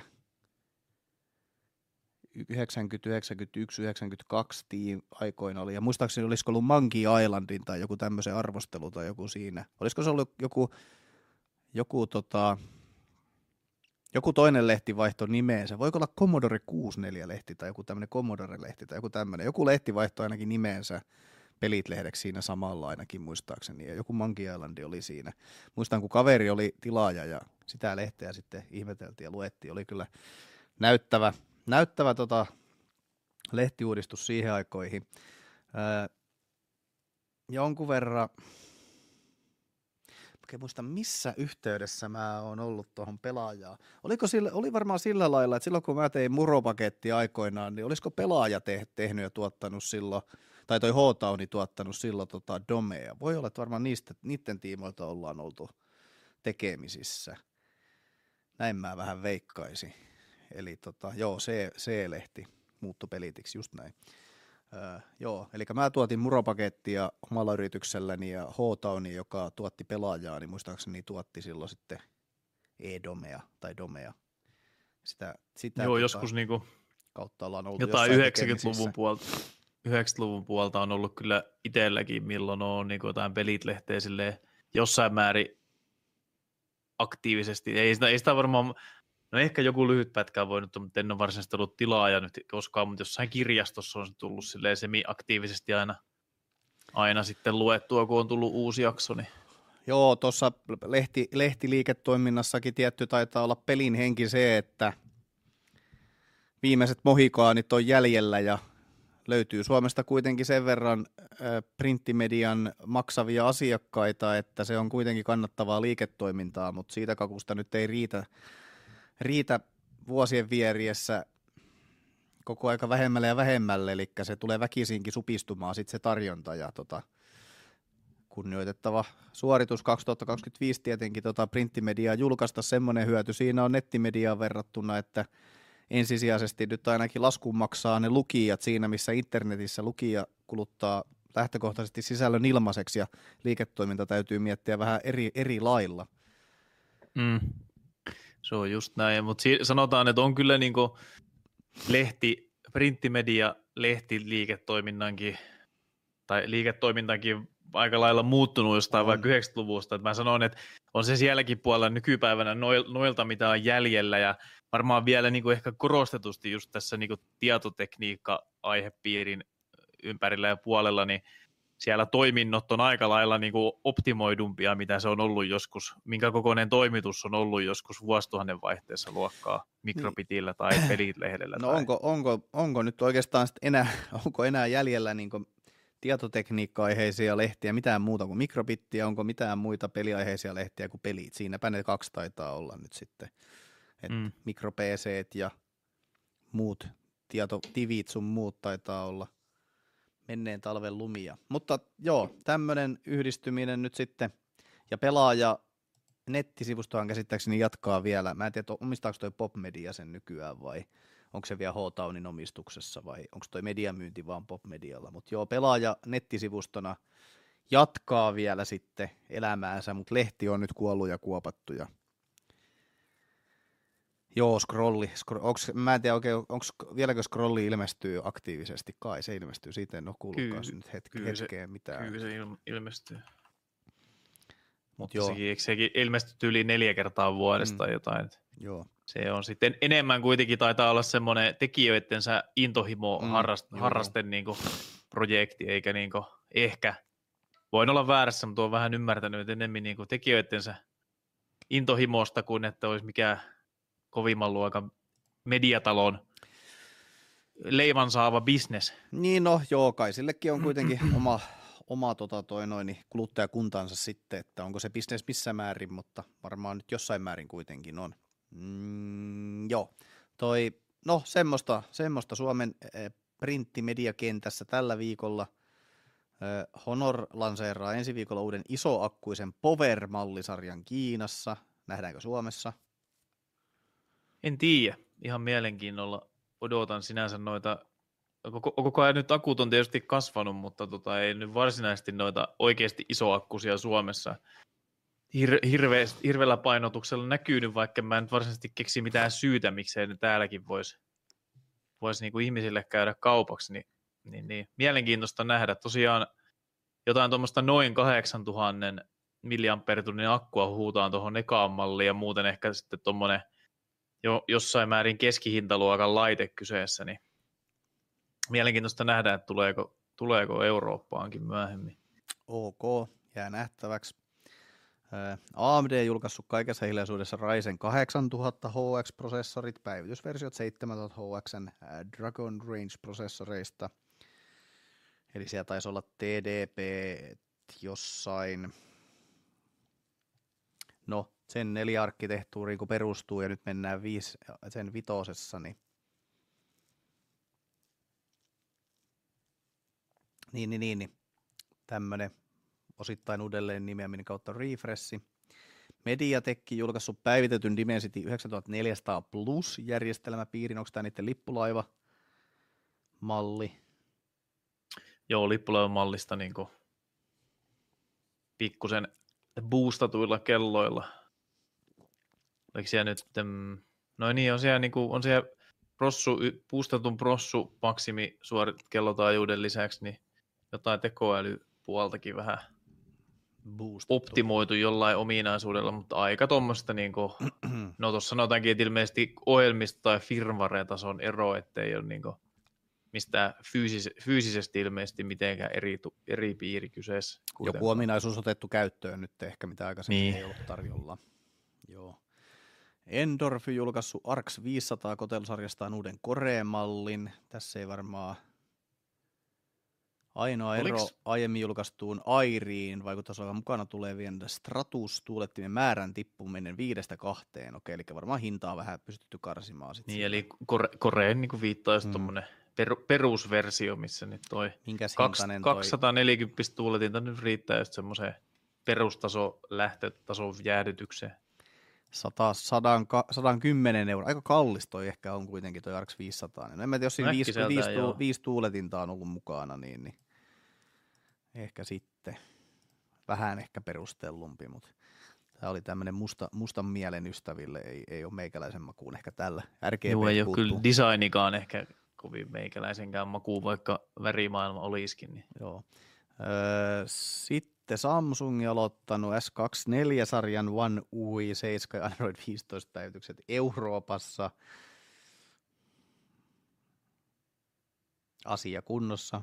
yhdeksänkymmentä, yhdeksänkymmentäyksi, yhdeksänkymmentäkaksi aikoina oli, ja muistaakseni olisiko ollut Monkey Islandin tai joku tämmöisen arvostelu tai joku siinä. Olisiko se ollut joku, joku tota... Joku toinen lehti vaihtoi nimeensä. Voiko olla Commodore kuusikymmentäneljä-lehti tai joku tämmöinen Commodore-lehti tai joku tämmöinen. Joku lehti vaihtoi ainakin nimeensä Pelit-lehdeksi siinä samalla ainakin muistaakseni. Ja joku Monkey Island oli siinä. Muistan, kun kaveri oli tilaaja ja sitä lehteä sitten ihmeteltiin ja luettiin. Oli kyllä näyttävä, näyttävä tota lehtiuudistus siihen aikoihin. Öö, jonkun verran... En muista, missä yhteydessä mä oon ollut tuohon pelaajaan. Oliko sillä, oli varmaan sillä lailla, että silloin kun mä tein Muro-pakettia aikoinaan, niin olisiko pelaaja te, tehnyt ja tuottanut silloin, tai toi H-Towni tuottanut silloin tota Domea. Voi olla, että varmaan niistä, niiden tiimoilta ollaan oltu tekemisissä. Näin mä vähän veikkaisin. Eli tota, joo, C, C-lehti muuttui Pelitiksi, just näin. Öö, joo, eli mä tuotin Muro-pakettia omalla yritykselläni ja H-Towni, joka tuotti pelaajaa, niin muistaakseni tuotti silloin sitten E-Domea tai Domea. Sitä, sitä joo, tota, joskus niinku kautta ollaan oltu jotain yhdeksänkymmentäluvun puolta, yhdeksänkymmentäluvun puolta on ollut kyllä itselläkin, milloin on niinku jotain Pelit-lehteä silleen jossain määrin aktiivisesti. Ei sitä, ei sitä varmaan... No ehkä joku lyhyt pätkä on voinut, mutta en ole varsinaisesti ollut tilaaja nyt koskaan, mutta jossain kirjastossa on se tullut silleen semi-aktiivisesti aina, aina sitten luettua, kun on tullut uusi jakso. Niin. Joo, tuossa lehti, lehtiliiketoiminnassakin tietty taitaa olla pelin henki se, että viimeiset mohikaanit on jäljellä ja löytyy Suomesta kuitenkin sen verran printtimedian maksavia asiakkaita, että se on kuitenkin kannattavaa liiketoimintaa, mutta siitä kakusta nyt ei riitä, riitä vuosien vieriessä koko aika vähemmälle ja vähemmälle, eli se tulee väkisinkin supistumaan sitten se tarjonta ja tota, kunnioitettava suoritus kaksituhattakaksikymmentäviisi tietenkin tota printtimediaa julkaista, semmoinen hyöty siinä on nettimediaan verrattuna, että ensisijaisesti nyt ainakin laskun maksaa ne lukijat siinä, missä internetissä lukija kuluttaa lähtökohtaisesti sisällön ilmaiseksi ja liiketoiminta täytyy miettiä vähän eri, eri lailla. Mm. Se on just näin, mutta si- sanotaan, että on kyllä niinku lehti, printtimedia, lehtiliiketoiminnankin tai liiketoimintankin aika lailla muuttunut jostain on. Vaikka yhdeksänkymmentäluvusta. Että mä sanon, että on se sielläkin puolella nykypäivänä noilta, mitä on jäljellä ja varmaan vielä niinku ehkä korostetusti just tässä niinku tietotekniikka-aihepiirin ympärillä ja puolella, niin siellä toiminnot on aika lailla niinku optimoidumpia, mitä se on ollut joskus, minkä kokoinen toimitus on ollut joskus vuosituhannen vaihteessa luokkaa mikrobitillä tai Pelit-lehdellä. No tai... onko, onko, onko nyt oikeastaan enää, onko enää jäljellä niinku tietotekniikka-aiheisia lehtiä, mitään muuta kuin mikrobittiä, onko mitään muita peliaiheisia lehtiä kuin Pelit? Siinäpä ne kaksi taitaa olla nyt sitten. Et mm. mikro-P C:t ja muut tietotivit sun muut taitaa olla menneen talven lumia. Mutta joo, tämmöinen yhdistyminen nyt sitten, ja pelaaja nettisivustohan käsittääkseni jatkaa vielä. Mä en tiedä, omistaako toi Popmedia sen nykyään vai onko se vielä H-Townin omistuksessa vai onko toi mediamyynti vaan Popmedialla. Mutta joo, pelaaja nettisivustona jatkaa vielä sitten elämäänsä, mutta lehti on nyt kuollut ja kuopattu ja Joo, scrolli. Scro- onks, mä en tiedä oikein, onko vieläkö scrolli ilmestyy aktiivisesti? Kai se ilmestyy, siitä en ole kuullutkaan Ky- nyt hetke, kyllä se- hetkeen mitään. Kyllä se il- ilmestyy. Mutta joo. sekin, eikö sekin ilmestyy yli neljä kertaa vuodesta Mm. tai jotain. Joo. Se on sitten enemmän kuitenkin taitaa olla semmoinen tekijöidensä intohimo Mm, harrast, joo, harrasten niinku projekti, eikä niinku ehkä, voin olla väärässä, mutta olen vähän ymmärtänyt, että enemmän niinku tekijöidensä intohimosta kuin että olisi mikään kovimman luokan mediatalon leivan saava bisnes. Niin no, joo, kai sillekin on kuitenkin oma, oma tota, toi noin, kuluttajakuntansa sitten, että onko se bisnes missä määrin, mutta varmaan nyt jossain määrin kuitenkin on. Mm, joo, toi, no semmoista, semmoista Suomen äh, printtimediakentässä tällä viikolla. Äh, Honor lanseeraa ensi viikolla uuden isoakkuisen Power-mallisarjan Kiinassa. Nähdäänkö Suomessa? En tiedä, ihan mielenkiinnolla odotan sinänsä noita, koko, koko ajan nyt akut on tietysti kasvanut, mutta tota, ei nyt varsinaisesti noita oikeasti isoakkuisia Suomessa hir, hirve, hirveällä painotuksella näkynyt, vaikka mä en nyt varsinaisesti keksi mitään syytä, miksei ne täälläkin voisi vois niinku ihmisille käydä kaupaksi, niin, niin, niin mielenkiintoista nähdä. Tosiaan jotain tuommoista noin kahdeksantuhatta milliampeeritunnin akkua huutaan tuohon ekaan malliin ja muuten ehkä sitten tuommoinen jo jossain määrin keskihintaluokan laite kyseessä, niin mielenkiintoista nähdä, että tuleeko, tuleeko Eurooppaankin myöhemmin. Ok, jää nähtäväksi. A M D julkaissut kaikessa hiljaisuudessa Ryzen kahdeksantuhatta H X-prosessorit, päivitysversiot seitsemäntuhatta H X:n Dragon Range-prosessoreista. Eli siellä taisi olla T D P jossain, no sen neljä-arkkitehtuuriin kun perustuu ja nyt mennään viisi, sen vitosessa, niin niin, niin, niin, niin. tämmöinen osittain uudelleen nimeäminen kautta refreshi. Mediatek julkaissut päivitetyn Dimensity yhdeksäntuhattaneljäsataa Plus järjestelmäpiirin, onko tämä niiden lippulaiva malli? Joo, lippulaivamallista niin pikkusen boostatuilla kelloilla. Oliko siellä nyt, no niin, on siellä, niin kuin, on siellä prossu, boostatun prossu maksimi suorit kellotaajuuden lisäksi, niin jotain tekoälypuoltakin vähän boostettu, optimoitu jollain ominaisuudella, mutta aika tuommoista, niin kuin, no tuossa sanotaankin, että ilmeisesti ohjelmista tai firmware-tason ero, ettei ole niin kuin, mistään fyysis- fyysisesti ilmeisesti mitenkään eri, eri piiri kyseessä. Kuitenkaan. Joku ominaisuus otettu käyttöön nyt ehkä, mitä aikaisemmin niin. ei ollut tarjolla. Joo. Endorphy julkaissut A R X viisisataa kotelusarjastaan uuden Core-mallin. Tässä ei varmaan ainoa Oliks? ero aiemmin julkaistuun Airiin vaikuttaisi olevan mukana tulevien Stratus-tuulettimen määrän tippuminen viidestä kahteen. Okei, eli varmaan hintaa vähän pystytty karsimaan. Sit niin, siitä. Eli Coreen niin viittaisi mm. tuommoinen per, perusversio, missä nyt toi kaksisataaneljäkymmentä toi... tuuletinta nyt riittää just semmoiseen perustaso lähtötason jäädytykseen. sata, sata, sata kymmenen euroa. Aika kallis toi ehkä on kuitenkin toi A R X viisisataa. No en mä tiedä, jos siinä viisi, viisi, tu, viisi tuuletintaa on ollut mukana, niin, niin ehkä sitten vähän ehkä perustellumpi, mutta tämä oli tämmöinen musta, mustan mielen ystäville, ei, ei ole meikäläisen makuun ehkä tällä. R G B Joo, ei ole kyllä designikaan ehkä kovin meikäläisenkään makuun, vaikka värimaailma olisikin. Niin. Joo. Öö, sitten Samsung aloittanut S kaksikymmentäneljä-sarjan One U I seitsemän ja Android viisitoista päivitykset Euroopassa. Asia kunnossa.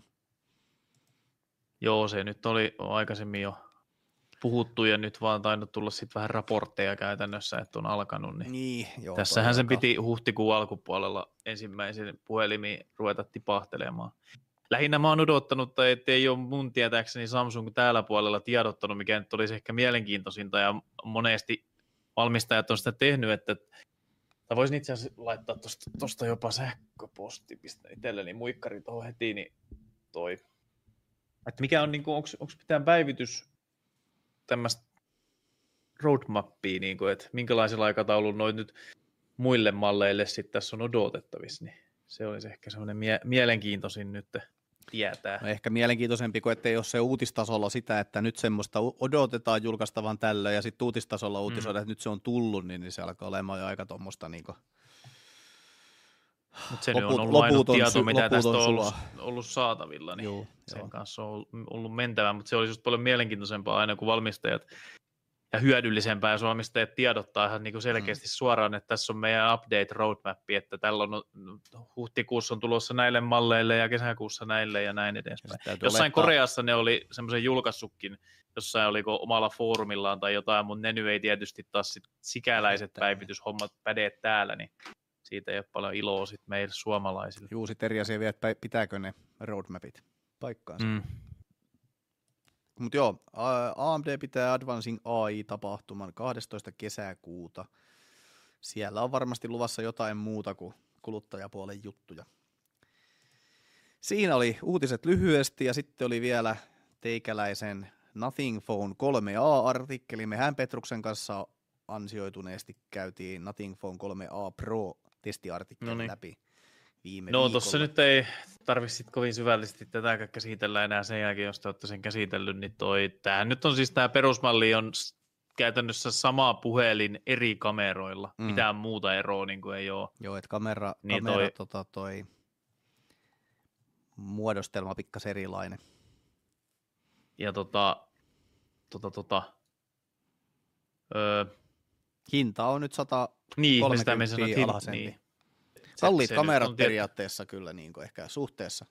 Joo, se nyt oli aikaisemmin jo puhuttu ja nyt vaan tainnut tulla sitten vähän raportteja käytännössä, että on alkanut. Niin niin, joo, tässähän sen piti huhtikuun alkupuolella ensimmäisen puhelimiin ruveta tipahtelemaan. Lähinnä mä oon odottanut, tai ettei ole mun tietääkseni Samsung täällä puolella tiedottanut, mikä nyt olisi ehkä mielenkiintoisinta, ja monesti valmistajat on sitä tehnyt, että tai voisin itse asiassa laittaa tuosta jopa sähköposti, pistä itselleni muikkari tuohon heti, niin toi. Että mikä on, niin onko mitään päivitys tämmöistä roadmappia, niin kuin, että minkälaisella aikataululla noin nyt muille malleille sitten tässä on odotettavissa, niin se olisi ehkä semmoinen mie- mielenkiintoisin nyt tietää. No ehkä mielenkiintoisempi kuin ettei ole se uutistasolla sitä, että nyt semmoista odotetaan julkaistavan tällöin ja sitten uutistasolla uutisoidaan, mm. että nyt se on tullut, niin se alkaa olemaan jo aika tuommoista niin Mutta se Loput, nyt on ollut ainut tieto, sy- mitä tästä on ollut, sua. ollut saatavilla, niin Juu, sen joo. kanssa on ollut mentävä, mutta se olisi just paljon mielenkiintoisempaa aina kuin valmistajat ja hyödyllisempää, jos valmistajat tiedottaa ihan niin kuin selkeästi mm. suoraan, että tässä on meidän update roadmap, että tällä on huhtikuussa on tulossa näille malleille ja kesäkuussa näille ja näin edespäin. Ja jossain olettaa... Koreassa ne oli semmoisen julkaissutkin, jossain oliko omalla foorumillaan tai jotain, mutta ne nyt ei tietysti taas sit sikäläiset Että... päivityshommat pädee täällä, niin siitä ei ole paljon iloa sit meille suomalaisille. Juu, sit eri asia vielä, että pitääkö ne roadmapit paikkaansa. Mm. Mutta joo, A M D pitää Advancing A I-tapahtuman kahdestoista kesäkuuta. Siellä on varmasti luvassa jotain muuta kuin kuluttajapuolen juttuja. Siinä oli uutiset lyhyesti ja sitten oli vielä teikäläisen Nothing Phone kolme A-artikkeli. Mehän Petruksen kanssa ansioituneesti käytiin Nothing Phone kolme A Pro-testiartikkeli Noniin. läpi viime No viikolla. tuossa nyt ei tarvitse kovin syvällisesti tätä käsitellä enää sen jälkeen, jos te olette sen käsitellyt, niin toi, tämähän nyt on siis tämä perusmalli on käytännössä sama puhelin eri kameroilla, mm. mitään muuta eroa niin kuin ei ole. Joo, että kamera, niin kamera toi... tota, toi muodostelma pikkas erilainen. Ja tota, tota, tota, öö... hinta on nyt sata kolmekymmentä alhaisempi. Niin. Kalliit se, kamerat se periaatteessa kyllä niin kuin ehkä suhteessa.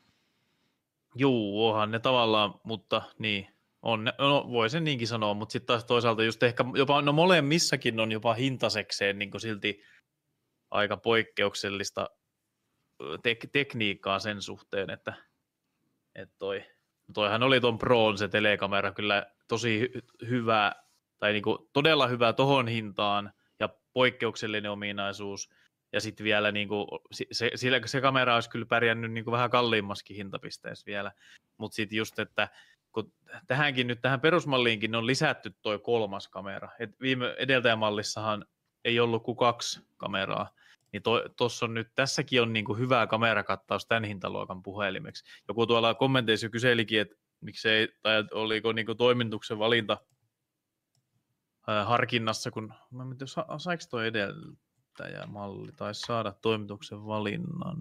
Juu, onhan ne tavallaan, mutta niin, on, no, voi sen niinkin sanoa, mutta sitten taas toisaalta just ehkä jopa, no molemmissakin on jopa hintasekseen niin kuin silti aika poikkeuksellista tek- tekniikkaa sen suhteen, että, että toi, toihan oli ton Proon se telekamera kyllä tosi hy- hyvä, tai niin kuin todella hyvä tohon hintaan ja poikkeuksellinen ominaisuus. Ja sitten vielä niin kuin, se, se, se kamera olisi kyllä pärjännyt niin kuin vähän kalliimmaskin hintapisteessä vielä. Mutta sitten just, että kun tähänkin nyt tähän perusmalliinkin on lisätty toi kolmas kamera. Et viime edeltäjämallissahan ei ollut kuin kaksi kameraa. Niin tuossa on nyt, tässäkin on niin kuin hyvä kamerakattaus tämän hintaluokan puhelimeksi. Joku tuolla kommenteissa kyselikin, että miksei, tai oliko niin kuin toimituksen valinta ää, harkinnassa, kun mä en tiedä, sa, saiko toi edellä? Ja malli taisi saada toimituksen valinnan.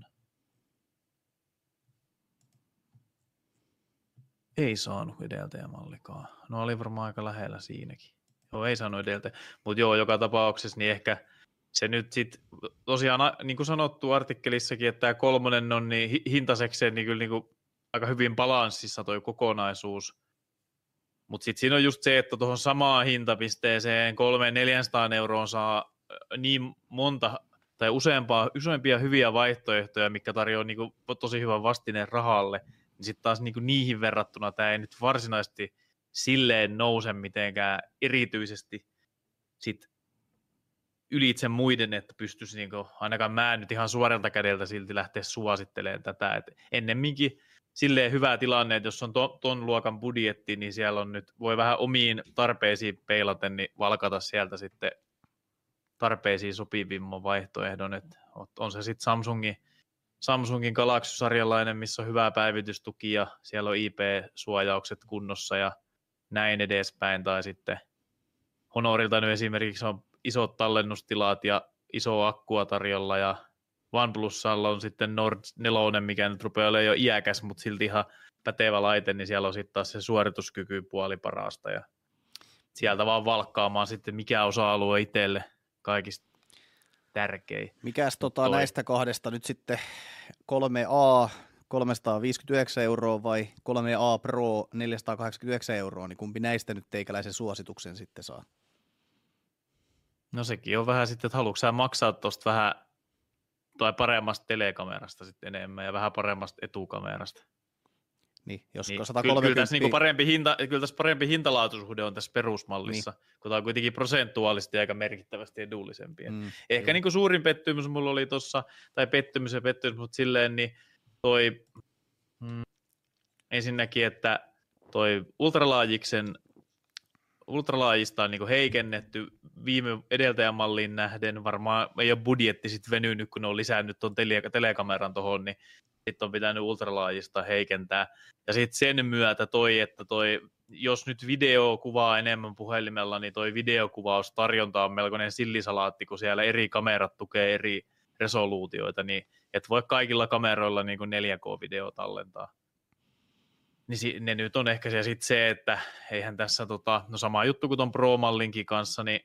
Ei saanut edeltäjämallikaan. No oli varmaan aika lähellä siinäkin. Joo, ei saanut edeltäjä. Mutta joo, joka tapauksessa niin ehkä se nyt sitten tosiaan, niin kuin sanottu artikkelissakin, että tämä kolmonen on niin hintasekseen niin kyllä niin kuin aika hyvin balanssissa toi kokonaisuus. Mutta sitten siinä on just se, että tuohon samaan hintapisteeseen kolme neljäsataa euroon saa niin monta tai useampaa, useampia hyviä vaihtoehtoja, mitkä tarjoaa niin kuin tosi hyvän vastineen rahalle, niin sitten taas niin kuin niihin verrattuna tämä ei nyt varsinaisesti silleen nouse mitenkään erityisesti sit ylitse muiden, että pystyisi niin kuin, ainakaan mä nyt ihan suorelta kädeltä silti lähteä suosittelemaan tätä, että ennemminkin silleen hyvä tilanne, että jos on to, ton luokan budjetti, niin siellä on nyt, voi vähän omiin tarpeisiin peilaten, niin valkata sieltä sitten tarpeisiin sopivimman vaihtoehdon, että on se sitten Samsungin, Samsungin Galaxy-sarjalainen, missä on hyvä päivitystuki ja siellä on I P-suojaukset kunnossa ja näin edespäin, tai sitten Honorilta nyt esimerkiksi on isot tallennustilat ja iso akkua tarjolla ja OnePlusalla on sitten Nord neljä, mikä nyt rupeaa olemaan jo iäkäs, mutta silti ihan pätevä laite, niin siellä on sitten taas se suorituskykypuoli parasta ja sieltä vaan valkkaamaan sitten mikä osa-alue itselle kaikista tärkein. Mikäs tota näistä kahdesta nyt sitten kolme A kolmesataaviisikymmentäyhdeksän euroa vai kolme A Pro neljäsataakahdeksankymmentäyhdeksän euroa, niin kumpi näistä nyt teikäläisen suosituksen sitten saa? No sekin on vähän sitten, että haluatko sä maksaa tuosta vähän tai paremmasta telekamerasta sitten enemmän ja vähän paremmasta etukamerasta. Niin, jos niin, sata kolmekymmentä... Kyllä tässä, niin parempi, hinta, kyllä tässä parempi hintalaatuisuhde on tässä perusmallissa, niin. Kun tämä on kuitenkin prosentuaalisesti aika merkittävästi edullisempi. Mm, Ehkä niin kuin suurin pettymys mulla oli tuossa, tai pettymys ja pettymys, mutta silleen, niin toi mm, ensinnäkin, että toi ultralaajiksen ultralaajista on niin kuin heikennetty viime edeltäjämalliin nähden, varmaan ei ole budjetti sitten venynyt, kun ne on lisännyt tuon tele- telekameran tuohon, niin sitten on pitänyt ultralaajista heikentää. Ja sitten sen myötä toi, että toi, jos nyt video kuvaa enemmän puhelimella, niin toi videokuvaustarjonta on melkoinen sillisalaatti, kun siellä eri kamerat tukee eri resoluutioita, niin et voi kaikilla kameroilla niin kuin neljä K-video tallentaa. Niin ne nyt on ehkä se, sit se, että eihän tässä, tota, no sama juttu kuin ton Pro-mallinkin kanssa, niin,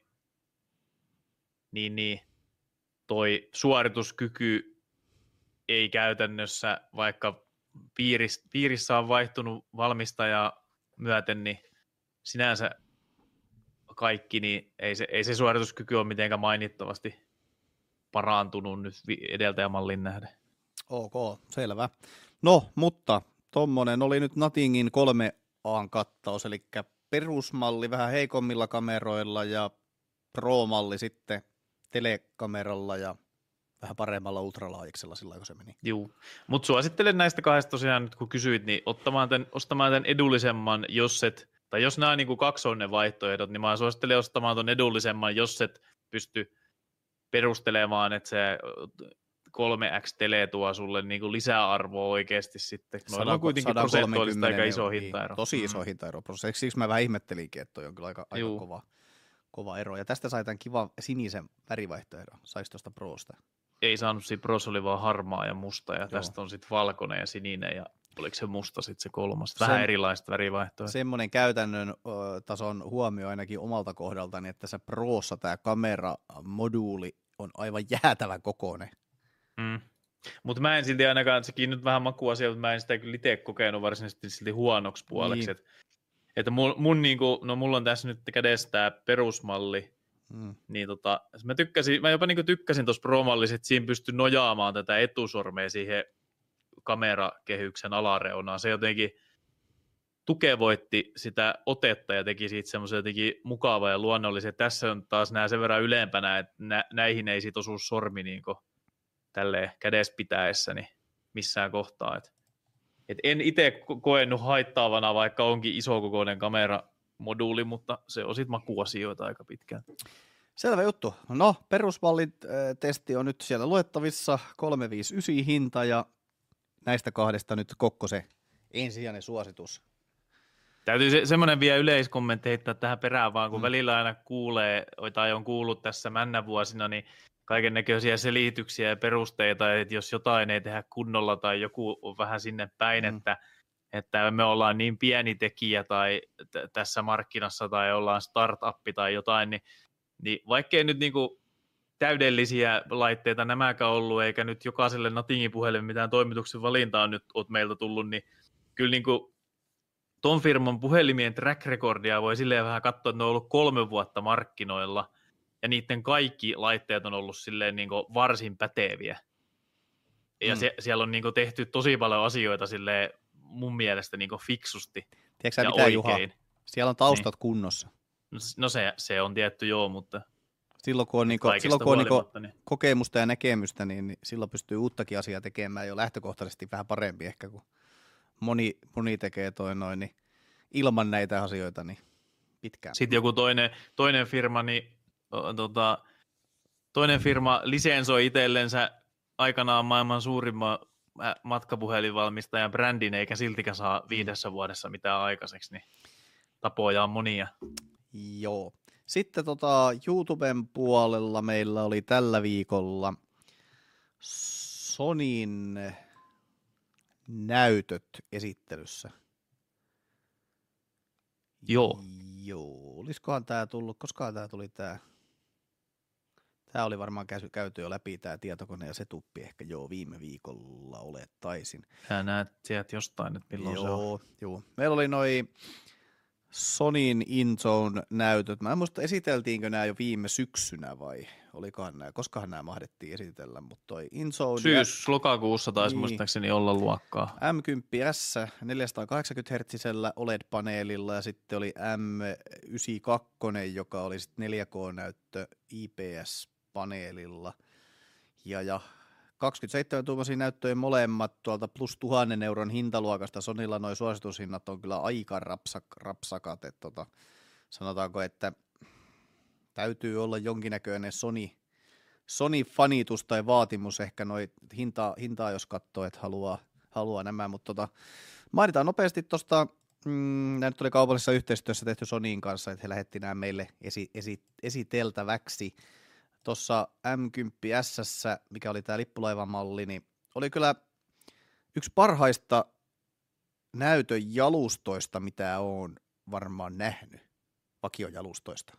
niin, niin toi suorituskyky ei käytännössä, vaikka piirissä, piirissä on vaihtunut valmistajaa myöten, niin sinänsä kaikki, niin ei se, ei se suorituskyky ole mitenkään mainittavasti parantunut nyt edeltäjämallin nähden. Ok, selvä. No, mutta tommonen oli nyt Nothingin kolme A:n kattaus, eli perusmalli vähän heikommilla kameroilla ja Pro-malli sitten telekameralla ja vähän paremmalla ultralaajiksella sillä kun se meni. Joo, mutta suosittelen näistä kahdesta tosiaan nyt kun kysyit, niin ottamaan tämän, ostamaan tämän edullisemman, jos et, tai jos nämä on niin kaksi on ne vaihtoehdot, niin mä suosittelen ostamaan tuon edullisemman, jos et pysty perustelemaan, että se kolme X-tele tuo sulle niin kuin lisäarvoa oikeasti sitten. Noilla on kuitenkin prosentuaalista aika iso hintaero. Tosi iso mm. hintaero. Siksi mä vähän ihmettelinkin, että toi on kyllä aika, aika kova, kova ero. Ja tästä sai tämän kivan sinisen värivaihtoehdon. Saisi tuosta Prosta. Ei saanut, siinä Pros oli vaan harmaa ja musta, ja Joo. tästä on sitten valkoinen ja sininen, ja oliko se musta sitten se kolmas? Vähän Sem- erilaista värivaihtoehtoa. Semmoinen käytännön ö, tason huomio ainakin omalta kohdaltani, että tässä Prossa tämä kameramoduuli on aivan jäätävä kokoinen. Mm. Mutta mä en silti ainakaan, sekin nyt vähän makuasia, mutta mä en sitä kyllä itse kokenut varsinaisesti silti huonoksi puoleksi. Niin. Et, että mun, mun niinku, no mulla on tässä nyt kädessä tämä perusmalli, mm. niin tota, mä, tykkäsin, mä jopa niinku tykkäsin tuossa Pro-mallissa, että siinä pystyi nojaamaan tätä etusormea siihen kamerakehyksen alareunaan. Se jotenkin tukevoitti sitä otetta ja teki siitä semmoisen jotenkin mukava ja luonnollisen. Tässä on taas nämä sen verran ylempänä, että nä, näihin ei sit osu sormi niinku tälleen kädessä pitäessäni missään kohtaa. Et, et en itse koennut haittaavana, vaikka onkin isokokoinen kameramoduuli, mutta se on sitten makuasioita aika pitkään. Selvä juttu. No, perusmallin testi on nyt siellä luettavissa, kolmesataaviisikymmentäyhdeksän hinta ja näistä kahdesta nyt Kokkosen ensisijainen suositus. Täytyy se, semmoinen vielä yleiskommentti heittää tähän perään vaan, kun mm. välillä aina kuulee, tai on kuullut tässä männävuosina, niin kaiken näköisiä selityksiä ja perusteita, että jos jotain ei tehdä kunnolla tai joku on vähän sinne päin, mm. että, että me ollaan niin pieni tekijä tai t- tässä markkinassa tai ollaan startuppi tai jotain, niin, niin vaikkei nyt niinku täydellisiä laitteita nämäkään ollut, eikä nyt jokaiselle Nothingin puhelimelle mitään toimituksen valintaa nyt oot meiltä tullut, niin kyllä niinku ton firman puhelimien track recordia voi silleen vähän katsoa, että ne on ollut kolme vuotta markkinoilla, ja niiden kaikki laitteet on ollut silleen niin kuin varsin päteviä. Ja mm. se, siellä on niin kuin tehty tosi paljon asioita silleen mun mielestä niin kuin fiksusti. Tiedätkö ja mitä, oikein. Juha? Siellä on taustat niin kunnossa. No se, se on tietty joo, mutta silloin kun on, niin kuin, silloin, kun on niin niin. kokemusta ja näkemystä, niin, niin silloin pystyy uuttakin asiaa tekemään jo lähtökohtaisesti vähän parempi ehkä, kun moni, moni tekee toi noin, niin ilman näitä asioita niin pitkään. Sitten joku toinen, toinen firma, niin Tota, toinen firma lisensoi itsellensä aikanaan maailman suurimman matkapuhelinvalmistajan brändin, eikä siltikään saa viidessä vuodessa mitään aikaiseksi, niin tapoja on monia. Joo. Sitten tota, YouTuben puolella meillä oli tällä viikolla Sonyn näytöt esittelyssä. Joo. Joo, olisikohan tämä tullut, koska tämä tuli tämä, tämä oli varmaan käyty jo läpi tämä tietokone ja setuppi ehkä joo viime viikolla olettaisin. Sä näet sieltä jostain, että milloin joo, se on. Joo, meillä oli noi Sonyn InZone näytöt, mä en muista esiteltiinkö nämä jo viime syksynä vai olikohan nämä, koskahan nämä mahdettiin esitellä, mutta toi InZone. Syys-lokakuussa taisi niin, muistaakseni olla luokkaa. M kymmenen S neljäsataakahdeksankymmentä hertsisellä O L E D-paneelilla ja sitten oli M yhdeksänkymmentäkaksi, joka oli sitten neljä K-näyttö I P S-paneelilla ja, ja kaksikymmentäseitsemän tuumaisia näyttöjä molemmat tuolta plus tuhannen euron hintaluokasta. Sonylla noi suositushinnat on kyllä aika rapsak, rapsakat, että tota, sanotaanko, että täytyy olla jonkinnäköinen Sony, Sony-fanitus tai vaatimus ehkä noi hintaa, hintaa jos katsoo, että haluaa, haluaa nämä, mutta tota, mainitaan nopeasti tuosta, mm, nämä nyt oli kaupallisessa yhteistyössä tehty Sonyin kanssa, että he lähetti nämä meille esi, esi, esiteltäväksi. tuossa M kymmenen S, mikä oli tämä lippulaivamalli, niin oli kyllä yksi parhaista näytön jalustoista, mitä olen varmaan nähnyt, vakiojalustoista.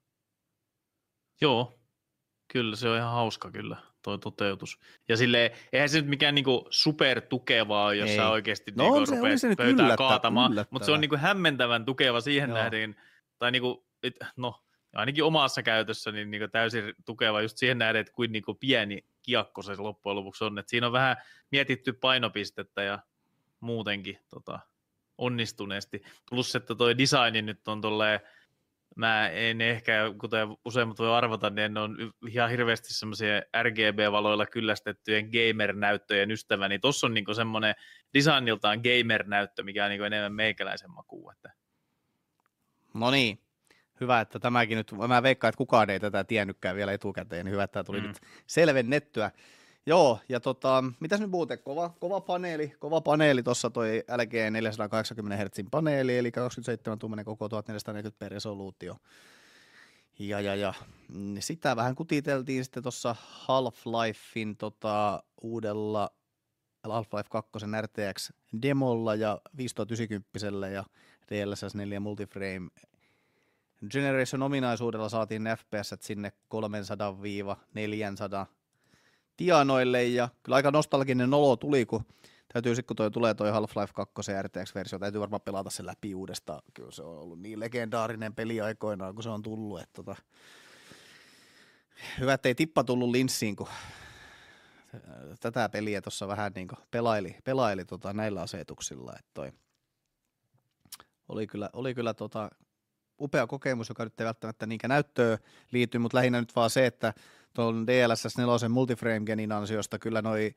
Joo, kyllä se on ihan hauska kyllä, toi toteutus. Ja silleen, eihän se nyt mikään niinku supertukevaa, jos Ei. sä oikeasti No niinku on se- rupeat oli se nyt pöytään yllättä- kaatamaan, yllättävää. mutta se on niinku hämmentävän tukeva siihen Joo. nähden, tai niinku, et, no ainakin omassa käytössä niin niinku täysin tukeva just siihen nähden, että kuin niinku pieni kiekko se loppujen lopuksi on. Et siinä on vähän mietitty painopistettä ja muutenkin tota, onnistuneesti. Plus, että toi designi nyt on tolleen, mä en ehkä, kuten useimmat voi arvata, niin en ole ihan hirveästi semmoisia R G B-valoilla kyllästettyjen gamer-näyttöjen ystävä, niin tossa on niinku semmoinen designiltaan gamer-näyttö, mikä on niinku enemmän meikäläisen makuun. Että... No niin, hyvä, että tämäkin nyt, mä veikkaan, että kukaan ei tätä tiennytkään vielä etukäteen, niin hyvä, että tämä tuli mm. nyt selvennettyä. Joo, ja tota, mitäs nyt muuten, kova, kova paneeli, kova paneeli tuossa toi L G neljäsataakahdeksankymmentä hertsin paneeli, eli kaksikymmentäseitsemän tuumainen koko tuhatneljäsataaneljäkymmentä p resolutio. Ja, ja, ja sitä vähän kutiteltiin sitten tuossa Half-Lifein tota, uudella Half-Life kaksi R T X-demolla ja viisituhattayhdeksänkymmentä ja D L S S neljä Multiframe Generation ominaisuudella saatiin ne F P S sinne kolmesataa neljäsataa tianoille, ja kyllä aika nostalginen olo tuli, kun täytyy sitten, kun toi tulee toi Half-Life kaksi R T X-versio, täytyy varmaan pelata se läpi uudestaan. Kyllä se on ollut niin legendaarinen peli aikoinaan, kun se on tullut. Että tota... Hyvä, ettei tippa tullut linssiin, kun tätä peliä tuossa vähän niin kuin pelaili, pelaili tota näillä asetuksilla. Että toi... Oli kyllä, oli kyllä tota upea kokemus, joka nyt ei välttämättä niinkään näyttöön liity, mutta lähinnä nyt vaan se, että tuon D L S S neljä Multiframe-genin ansiosta kyllä noi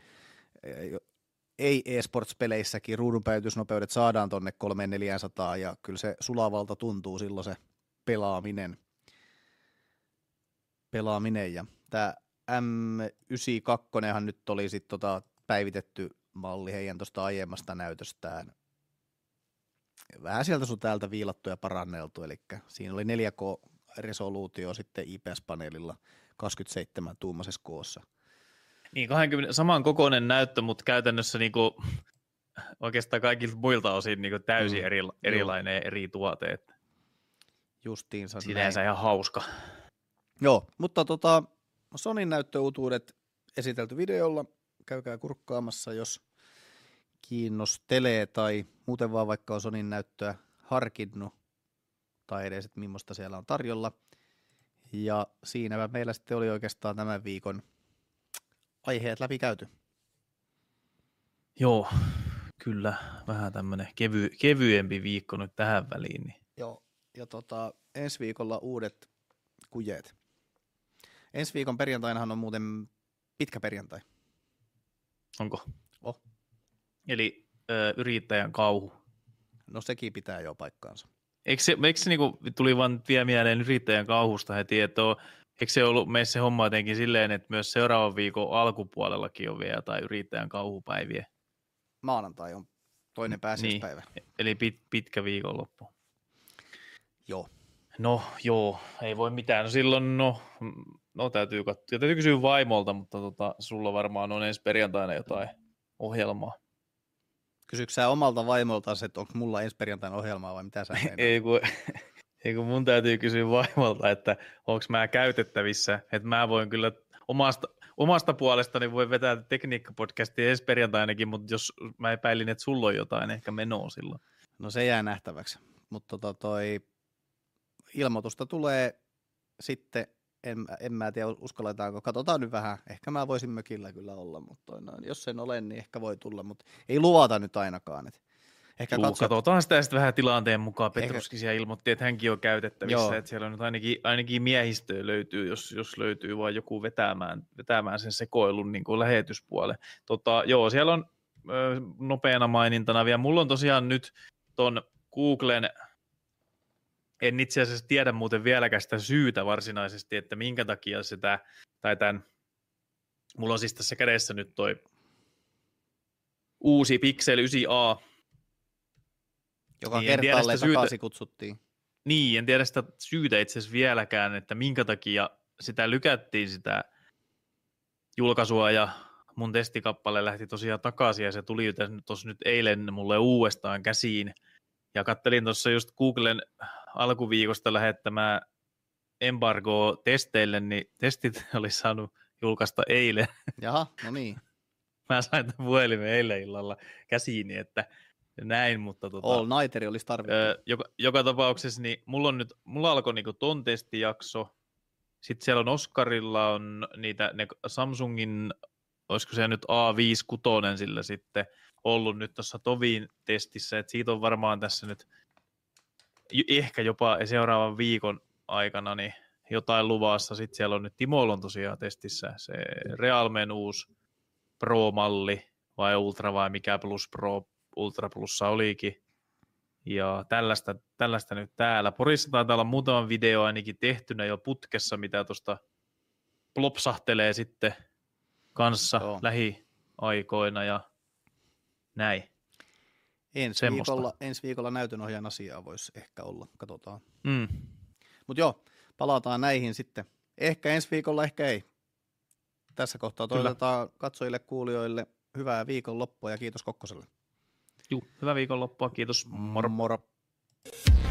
ei-esports-peleissäkin ruudunpäivitysnopeudet saadaan tonne kolme neljäsataa ja kyllä se sulavalta tuntuu silloin se pelaaminen. pelaaminen. Ja tämä M yhdeksänkymmentäkaksi nyt oli sitten tota päivitetty malli heidän tuosta aiemmasta näytöstään. Vähän sieltä sun täältä viilattu ja paranneltu, eli siinä oli neljä K-resoluutio sitten I P S-paneelilla kaksikymmentäseitsemän tuumaisessa koossa. Niin, kaksikymmentä, saman kokoinen näyttö, mutta käytännössä niinku, oikeastaan kaikilta muilta osin niinku täysin mm, eri, erilainen eri tuote. Että justiinsa sinänsä ihan hauska. Joo, mutta tota, Sonyn näyttöuutuudet esitelty videolla. Käykää kurkkaamassa, jos kiinnostelee tai muuten vaan vaikka on Sonyn näyttöä harkinnut tai edes, että millaista siellä on tarjolla. Ja siinäpä meillä sitten oli oikeastaan tämän viikon aiheet läpi käyty. Joo, kyllä. Vähän tämmöinen kevy, kevyempi viikko nyt tähän väliin. Niin. Joo, ja tota, ensi viikolla uudet kujeet. Ensi viikon perjantainahan on muuten pitkä perjantai. Onko? Oh. Eli ö, yrittäjän kauhu. No sekin pitää jo paikkaansa. Eikö se, eikö se niinku, tuli vaan vielä mieleen yrittäjän kauhusta heti, että on, eikö se ollut meissä se homma jotenkin silleen, että myös seuraavan viikon alkupuolellakin on vielä jotain yrittäjän kauhupäiviä? Maanantai on toinen pääsiäispäivä. Niin, eli pit, pitkä viikonloppu. Joo. No joo, ei voi mitään. No silloin, no, no täytyy katsoa. Täytyy kysyä vaimolta, mutta tota, sulla varmaan on ensi perjantaina jotain ohjelmaa. Kysytkö sä omalta vaimoltaan, että onko mulla ensi perjantaina ohjelmaa vai mitä sä meinaat? ei, kun, ei kun mun täytyy kysyä vaimolta, että onko mä käytettävissä, että mä voin kyllä omasta, omasta puolestani voi vetää tekniikkapodcastia ensi perjantainakin, mutta jos mä epäilin, että sulla on jotain ehkä menoa silloin. No se jää nähtäväksi, mutta tota toi ilmoitusta tulee sitten, en, en mä tiedä uskalletaanko, katsotaan nyt vähän, ehkä mä voisin mökillä kyllä olla, mutta no, jos sen olen, niin ehkä voi tulla, mutta ei luvata nyt ainakaan. Et ehkä Juu, katsot... katsotaan sitä sitten vähän tilanteen mukaan. Petruski siellä ilmoitti, että hänkin on käytettävissä, Joo. että siellä on nyt ainakin, ainakin miehistöä löytyy, jos, jos löytyy vaan joku vetämään, vetämään sen sekoilun niin kuin lähetyspuolen. Tota, joo, siellä on ö, nopeana mainintana vielä. Mulla on tosiaan nyt ton Googlen, en itse asiassa tiedä muuten vieläkään sitä syytä varsinaisesti, että minkä takia sitä, tai tämän, mulla on siis tässä kädessä nyt toi uusi Pixel yhdeksän a, joka niin kertaalleen syytä... takaisin kutsuttiin. Niin, en tiedä sitä syytä itse asiassa vieläkään, että minkä takia sitä lykättiin sitä julkaisua ja mun testikappale lähti tosiaan takaisin ja se tuli tuossa nyt eilen mulle uudestaan käsiin. Ja kattelin tuossa just Googlen alkuviikosta lähettämää embargo-testeille, niin testit olisi saanut julkaista eilen. Jaha, no niin. Mä sain tämän puhelimen eilen illalla käsiini, että näin, mutta tota, All nighteri olisi tarvittu. Ö, joka, joka tapauksessa, niin mulla, on nyt, mulla alkoi niinku ton testijakso, sitten siellä on Oscarilla on niitä, ne Samsungin, olisiko se nyt A viisikymmentäkuusi sillä sitten ollut nyt tuossa Tovin testissä, että siitä on varmaan tässä nyt ehkä jopa seuraavan viikon aikana niin jotain luvassa. Sitten siellä on nyt Timolla on tosiaan testissä se Realmen uusi Pro-malli vai Ultra vai mikä Plus Pro, Ultra Plussa olikin. Ja tällaista, tällaista nyt täällä. Porissa taitaa olla muutaman video ainakin tehtynä jo putkessa, mitä tuosta plopsahtelee sitten kanssa Joo. lähiaikoina ja näin. Ensi viikolla, ensi viikolla näytönohjaajan asiaa voisi ehkä olla, katsotaan. Mm. Mutta joo, palataan näihin sitten. Ehkä ensi viikolla, ehkä ei. Tässä kohtaa toivotetaan katsojille, kuulijoille hyvää viikonloppua ja kiitos Kokkoselle. Juu, hyvää viikonloppua, kiitos. Moro. Moro.